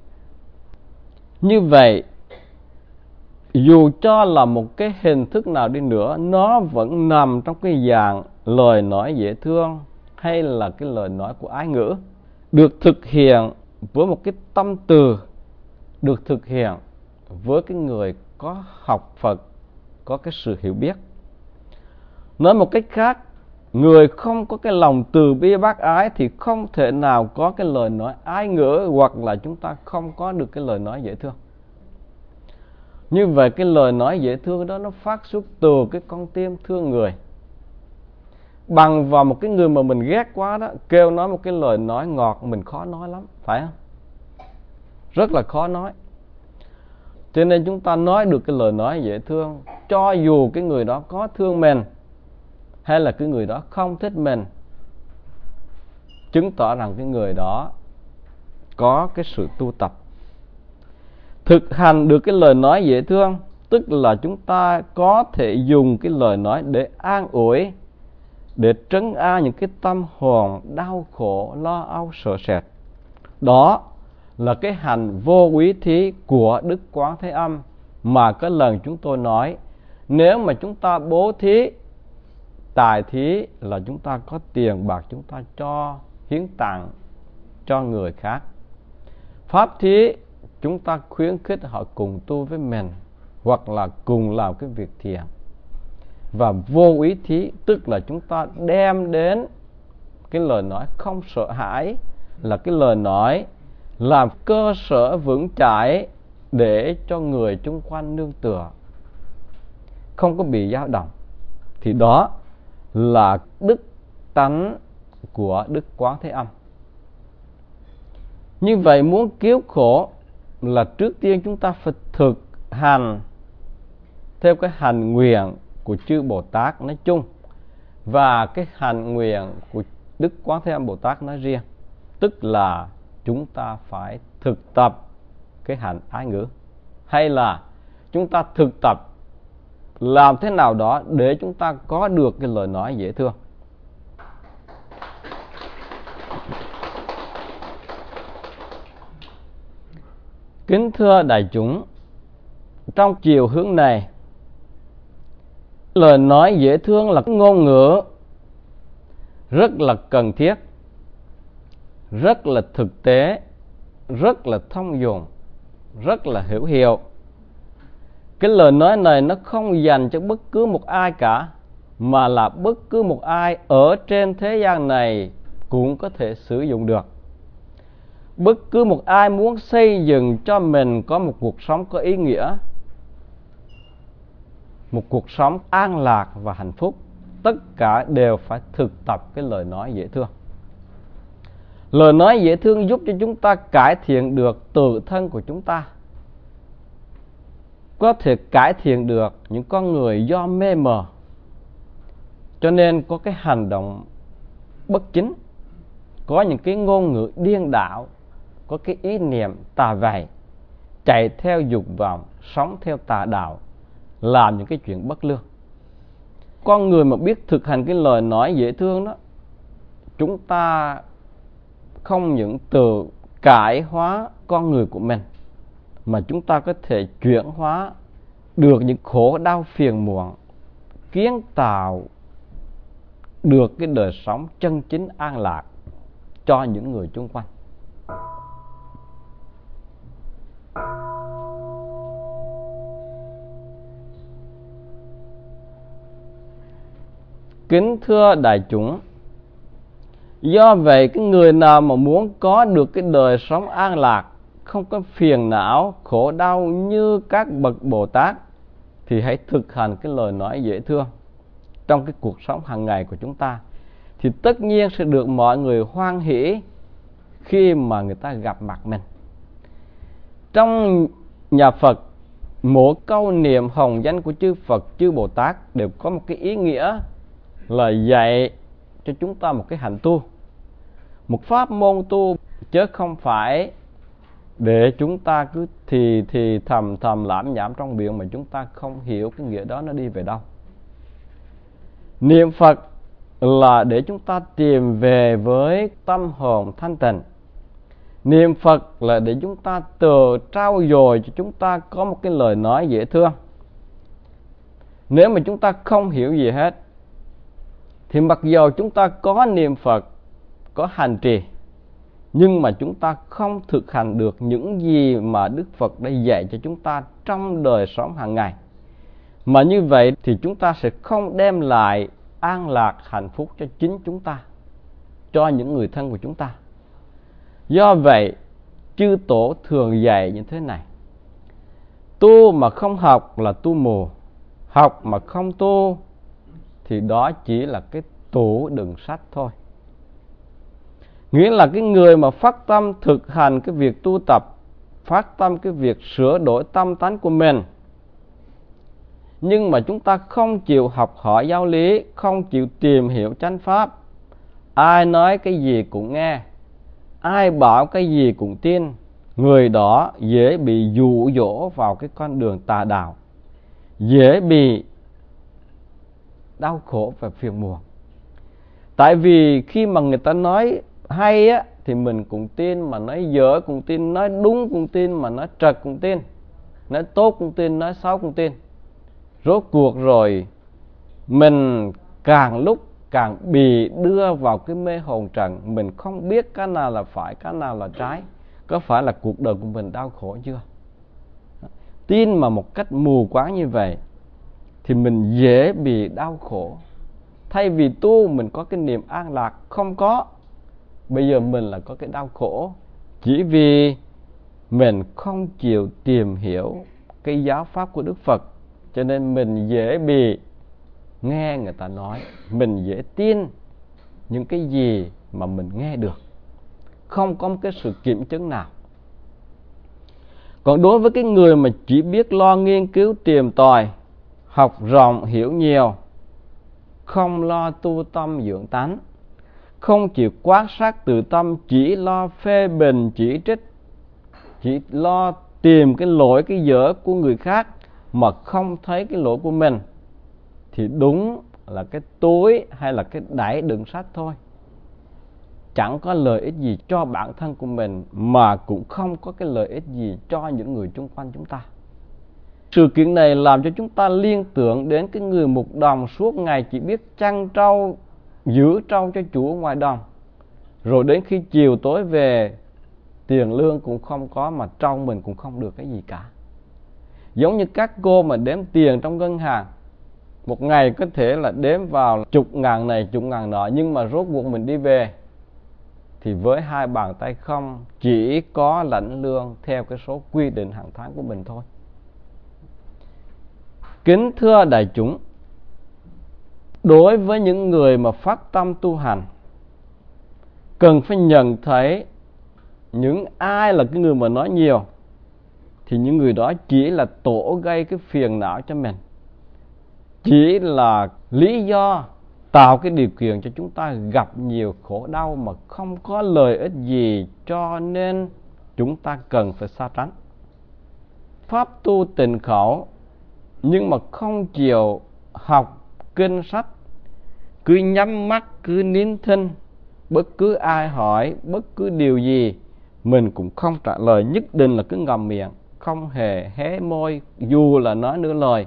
như vậy dù cho là một cái hình thức nào đi nữa, nó vẫn nằm trong cái dạng lời nói dễ thương hay là cái lời nói của ái ngữ, được thực hiện với một cái tâm từ, được thực hiện với cái người có học Phật, có cái sự hiểu biết. Nói một cách khác, người không có cái lòng từ bi bác ái thì không thể nào có cái lời nói ái ngữ, hoặc là chúng ta không có được cái lời nói dễ thương. Như vậy cái lời nói dễ thương đó nó phát xuất từ cái con tim thương người. Bằng vào một cái người mà mình ghét quá đó, kêu nói một cái lời nói ngọt mình khó nói lắm, phải không? Rất là khó nói. Cho nên chúng ta nói được cái lời nói dễ thương, cho dù cái người đó có thương mình hay là cái người đó không thích mình, chứng tỏ rằng cái người đó có cái sự tu tập. Thực hành được cái lời nói dễ thương, tức là chúng ta có thể dùng cái lời nói để an ủi, để trấn an những cái tâm hồn đau khổ, lo âu, sợ sệt. Đó là cái hành vô úy thí của Đức Quán Thế Âm mà có lần chúng tôi nói, nếu mà chúng ta bố thí, tài thí là chúng ta có tiền bạc chúng ta cho hiến tặng cho người khác. Pháp thí chúng ta khuyến khích họ cùng tu với mình, hoặc là cùng làm cái việc thiện. Và vô úy thí tức là chúng ta đem đến cái lời nói không sợ hãi, là cái lời nói làm cơ sở vững chãi để cho người chung quanh nương tựa, không có bị dao động. Thì đó là đức tánh của Đức Quán Thế Âm. Như vậy muốn cứu khổ là trước tiên chúng ta phải thực hành theo cái hành nguyện của chư Bồ Tát nói chung, và cái hành nguyện của Đức Quán Thế Âm Bồ Tát nói riêng. Tức là chúng ta phải thực tập cái hành ái ngữ, hay là chúng ta thực tập làm thế nào đó để chúng ta có được cái lời nói dễ thương. Kính thưa đại chúng, trong chiều hướng này, lời nói dễ thương là ngôn ngữ rất là cần thiết, rất là thực tế, rất là thông dụng, rất là hữu hiệu. Cái lời nói này nó không dành cho bất cứ một ai cả, mà là bất cứ một ai ở trên thế gian này cũng có thể sử dụng được. Bất cứ một ai muốn xây dựng cho mình có một cuộc sống có ý nghĩa, một cuộc sống an lạc và hạnh phúc, tất cả đều phải thực tập cái lời nói dễ thương. Lời nói dễ thương giúp cho chúng ta cải thiện được tự thân của chúng ta, có thể cải thiện được những con người do mê mờ, cho nên có cái hành động bất chính, có những cái ngôn ngữ điên đảo, có cái ý niệm tà vầy, chạy theo dục vọng, sống theo tà đạo, làm những cái chuyện bất lương. Con người mà biết thực hành cái lời nói dễ thương đó, chúng ta không những tự cải hóa con người của mình, mà chúng ta có thể chuyển hóa được những khổ đau phiền muộn, kiến tạo được cái đời sống chân chính an lạc cho những người xung quanh. Kính thưa đại chúng, do vậy cái người nào mà muốn có được cái đời sống an lạc, không có phiền não, khổ đau như các bậc Bồ Tát, thì hãy thực hành cái lời nói dễ thương trong cái cuộc sống hàng ngày của chúng ta. Thì tất nhiên sẽ được mọi người hoan hỷ khi mà người ta gặp mặt mình. Trong nhà Phật, mỗi câu niệm hồng danh của chư Phật, chư Bồ Tát đều có một cái ý nghĩa là dạy cho chúng ta một cái hạnh tu, một pháp môn tu, chứ không phải để chúng ta cứ thì thì thầm thầm lãm nhảm trong miệng mà chúng ta không hiểu cái nghĩa đó nó đi về đâu. Niệm Phật là để chúng ta tìm về với tâm hồn thanh tịnh. Niệm Phật là để chúng ta tự trau dồi cho chúng ta có một cái lời nói dễ thương. Nếu mà chúng ta không hiểu gì hết, thì mặc dù chúng ta có niệm Phật, có hành trì, nhưng mà chúng ta không thực hành được những gì mà Đức Phật đã dạy cho chúng ta trong đời sống hàng ngày. Mà như vậy thì chúng ta sẽ không đem lại an lạc hạnh phúc cho chính chúng ta, cho những người thân của chúng ta. Do vậy, chư tổ thường dạy như thế này: tu mà không học là tu mù, học mà không tu thì đó chỉ là cái tủ đựng sách thôi. Nghĩa là cái người mà phát tâm thực hành cái việc tu tập, phát tâm cái việc sửa đổi tâm tánh của mình, nhưng mà chúng ta không chịu học hỏi giáo lý, không chịu tìm hiểu chánh pháp, ai nói cái gì cũng nghe, ai bảo cái gì cũng tin, người đó dễ bị dụ dỗ vào cái con đường tà đạo, dễ bị đau khổ và phiền muộn. Tại vì khi mà người ta nói hay á, thì mình cũng tin, mà nói dở cũng tin, nói đúng cũng tin, mà nói trật cũng tin, nói tốt cũng tin, nói xấu cũng tin. Rốt cuộc rồi mình càng lúc càng bị đưa vào cái mê hồn trần. Mình không biết cái nào là phải, cái nào là trái. Có phải là cuộc đời của mình đau khổ chưa? Tin mà một cách mù quáng như vậy thì mình dễ bị đau khổ. Thay vì tu mình có cái niềm an lạc, không có. Bây giờ mình là có cái đau khổ, chỉ vì mình không chịu tìm hiểu cái giáo pháp của Đức Phật. Cho nên mình dễ bị nghe người ta nói, mình dễ tin những cái gì mà mình nghe được, không có một cái sự kiểm chứng nào. Còn đối với cái người mà chỉ biết lo nghiên cứu tìm tòi, học rộng hiểu nhiều, không lo tu tâm dưỡng tánh, không chịu quan sát tự tâm, chỉ lo phê bình chỉ trích, chỉ lo tìm cái lỗi cái dở của người khác mà không thấy cái lỗi của mình, thì đúng là cái túi hay là cái đáy đựng sách thôi, chẳng có lợi ích gì cho bản thân của mình, mà cũng không có cái lợi ích gì cho những người xung quanh chúng ta. Sự kiện này làm cho chúng ta liên tưởng đến cái người mục đồng suốt ngày chỉ biết chăn trâu, giữ trâu cho chủ ngoài đồng, rồi đến khi chiều tối về tiền lương cũng không có, mà trâu mình cũng không được cái gì cả. Giống như các cô mà đếm tiền trong ngân hàng, một ngày có thể là đếm vào chục ngàn này chục ngàn nọ, nhưng mà rốt cuộc mình đi về thì với hai bàn tay không, chỉ có lãnh lương theo cái số quy định hàng tháng của mình thôi. Kính thưa đại chúng, đối với những người mà phát tâm tu hành, cần phải nhận thấy những ai là cái người mà nói nhiều, thì những người đó chỉ là tổ gây cái phiền não cho mình, chỉ là lý do tạo cái điều kiện cho chúng ta gặp nhiều khổ đau mà không có lợi ích gì, cho nên chúng ta cần phải xa tránh. Pháp tu tịnh khẩu nhưng mà không chịu học kinh sách, cứ nhắm mắt, cứ nín thinh, bất cứ ai hỏi bất cứ điều gì mình cũng không trả lời, nhất định là cứ ngậm miệng, không hề hé môi dù là nói nửa lời.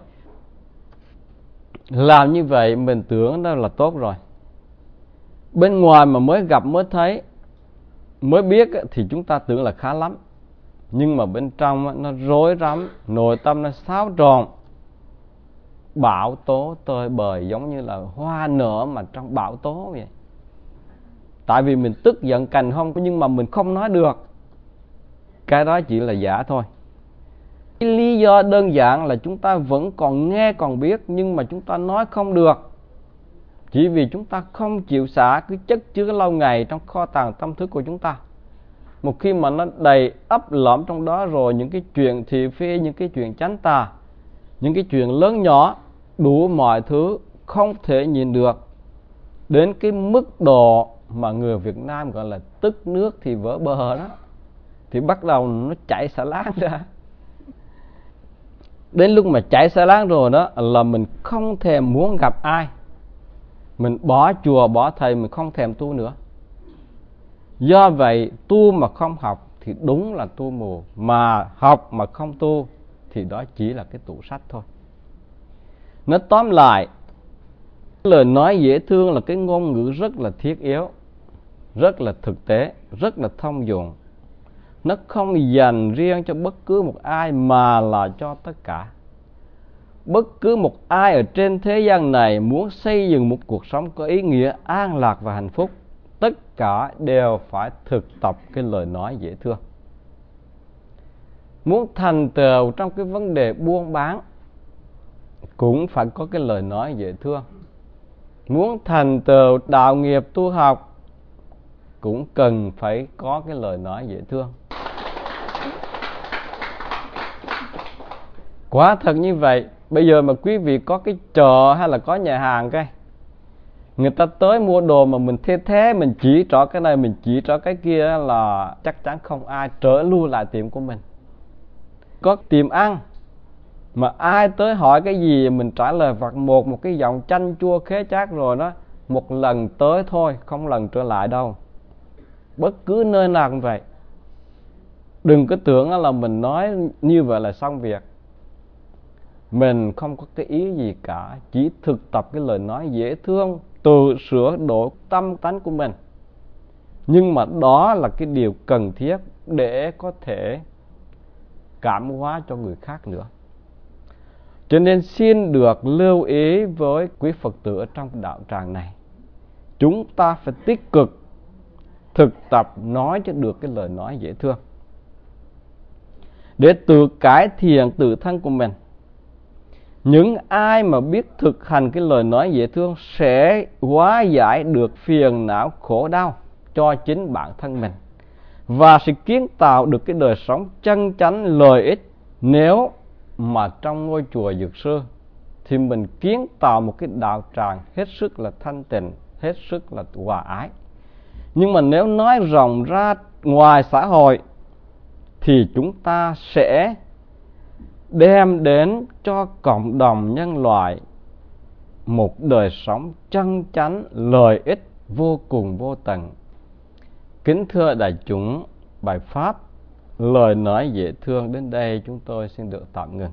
Làm như vậy mình tưởng đó là tốt rồi. Bên ngoài mà mới gặp mới thấy, mới biết thì chúng ta tưởng là khá lắm. Nhưng mà bên trong nó rối rắm, nội tâm nó xáo trộn, bão tố tơi bời, giống như là hoa nở mà trong bão tố vậy. Tại vì mình tức giận cành không, nhưng mà mình không nói được. Cái đó chỉ là giả thôi. Cái lý do đơn giản là chúng ta vẫn còn nghe còn biết, nhưng mà chúng ta nói không được. Chỉ vì chúng ta không chịu xả cứ chất chứa lâu ngày trong kho tàng tâm thức của chúng ta. Một khi mà nó đầy ắp lõm trong đó rồi, những cái chuyện thị phi, những cái chuyện chánh tà, những cái chuyện lớn nhỏ, đủ mọi thứ không thể nhìn được, đến cái mức độ mà người Việt Nam gọi là tức nước thì vỡ bờ đó, thì bắt đầu nó chảy xả láng ra. Đến lúc mà chảy xả láng rồi đó là mình không thèm muốn gặp ai, mình bỏ chùa bỏ thầy, mình không thèm tu nữa. Do vậy tu mà không học thì đúng là tu mù, mà học mà không tu thì đó chỉ là cái tủ sách thôi. Nói tóm lại, lời nói dễ thương là cái ngôn ngữ rất là thiết yếu, rất là thực tế, rất là thông dụng. Nó không dành riêng cho bất cứ một ai mà là cho tất cả. Bất cứ một ai ở trên thế gian này muốn xây dựng một cuộc sống có ý nghĩa, an lạc và hạnh phúc, tất cả đều phải thực tập cái lời nói dễ thương. Muốn thành tựu trong cái vấn đề buôn bán cũng phải có cái lời nói dễ thương. Muốn thành tựu đạo nghiệp tu học cũng cần phải có cái lời nói dễ thương. Quả thật như vậy. Bây giờ mà quý vị có cái chợ hay là có nhà hàng cái, người ta tới mua đồ mà mình thế thế, mình chỉ trỏ cái này, mình chỉ trỏ cái kia là chắc chắn không ai trở lui lại tiệm của mình. Có tiệm ăn mà ai tới hỏi cái gì mình trả lời vặt một, một cái giọng chanh chua khế chát rồi đó, một lần tới thôi, không lần trở lại đâu. Bất cứ nơi nào cũng vậy. Đừng có tưởng là mình nói như vậy là xong việc. Mình không có cái ý gì cả, chỉ thực tập cái lời nói dễ thương, tự sửa đổi tâm tánh của mình. Nhưng mà đó là cái điều cần thiết để có thể cảm hóa cho người khác nữa. Cho nên xin được lưu ý với quý Phật tử ở trong đạo tràng này, chúng ta phải tích cực thực tập nói cho được cái lời nói dễ thương, để tự cải thiện tự thân của mình. Những ai mà biết thực hành cái lời nói dễ thương sẽ hóa giải được phiền não khổ đau cho chính bản thân mình, và sẽ kiến tạo được cái đời sống chân chánh lợi ích. Nếu mà trong ngôi chùa Dược Sư thì mình kiến tạo một cái đạo tràng hết sức là thanh tịnh, hết sức là hòa ái. Nhưng mà nếu nói rộng ra ngoài xã hội thì chúng ta sẽ đem đến cho cộng đồng nhân loại một đời sống chân chánh lợi ích vô cùng vô tận. Kính thưa đại chúng, bài pháp lời nói dễ thương đến đây chúng tôi xin được tạm ngừng.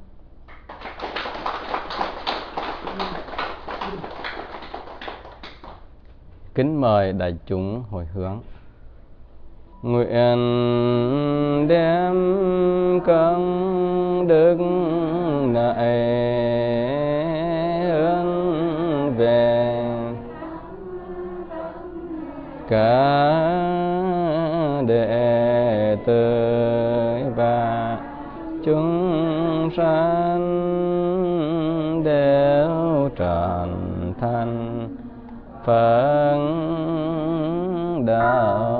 Kính mời đại chúng hồi hướng. Nguyện đem công đức này hướng về cả đệ tử và chúng sanh đều trọn thành Phật đạo.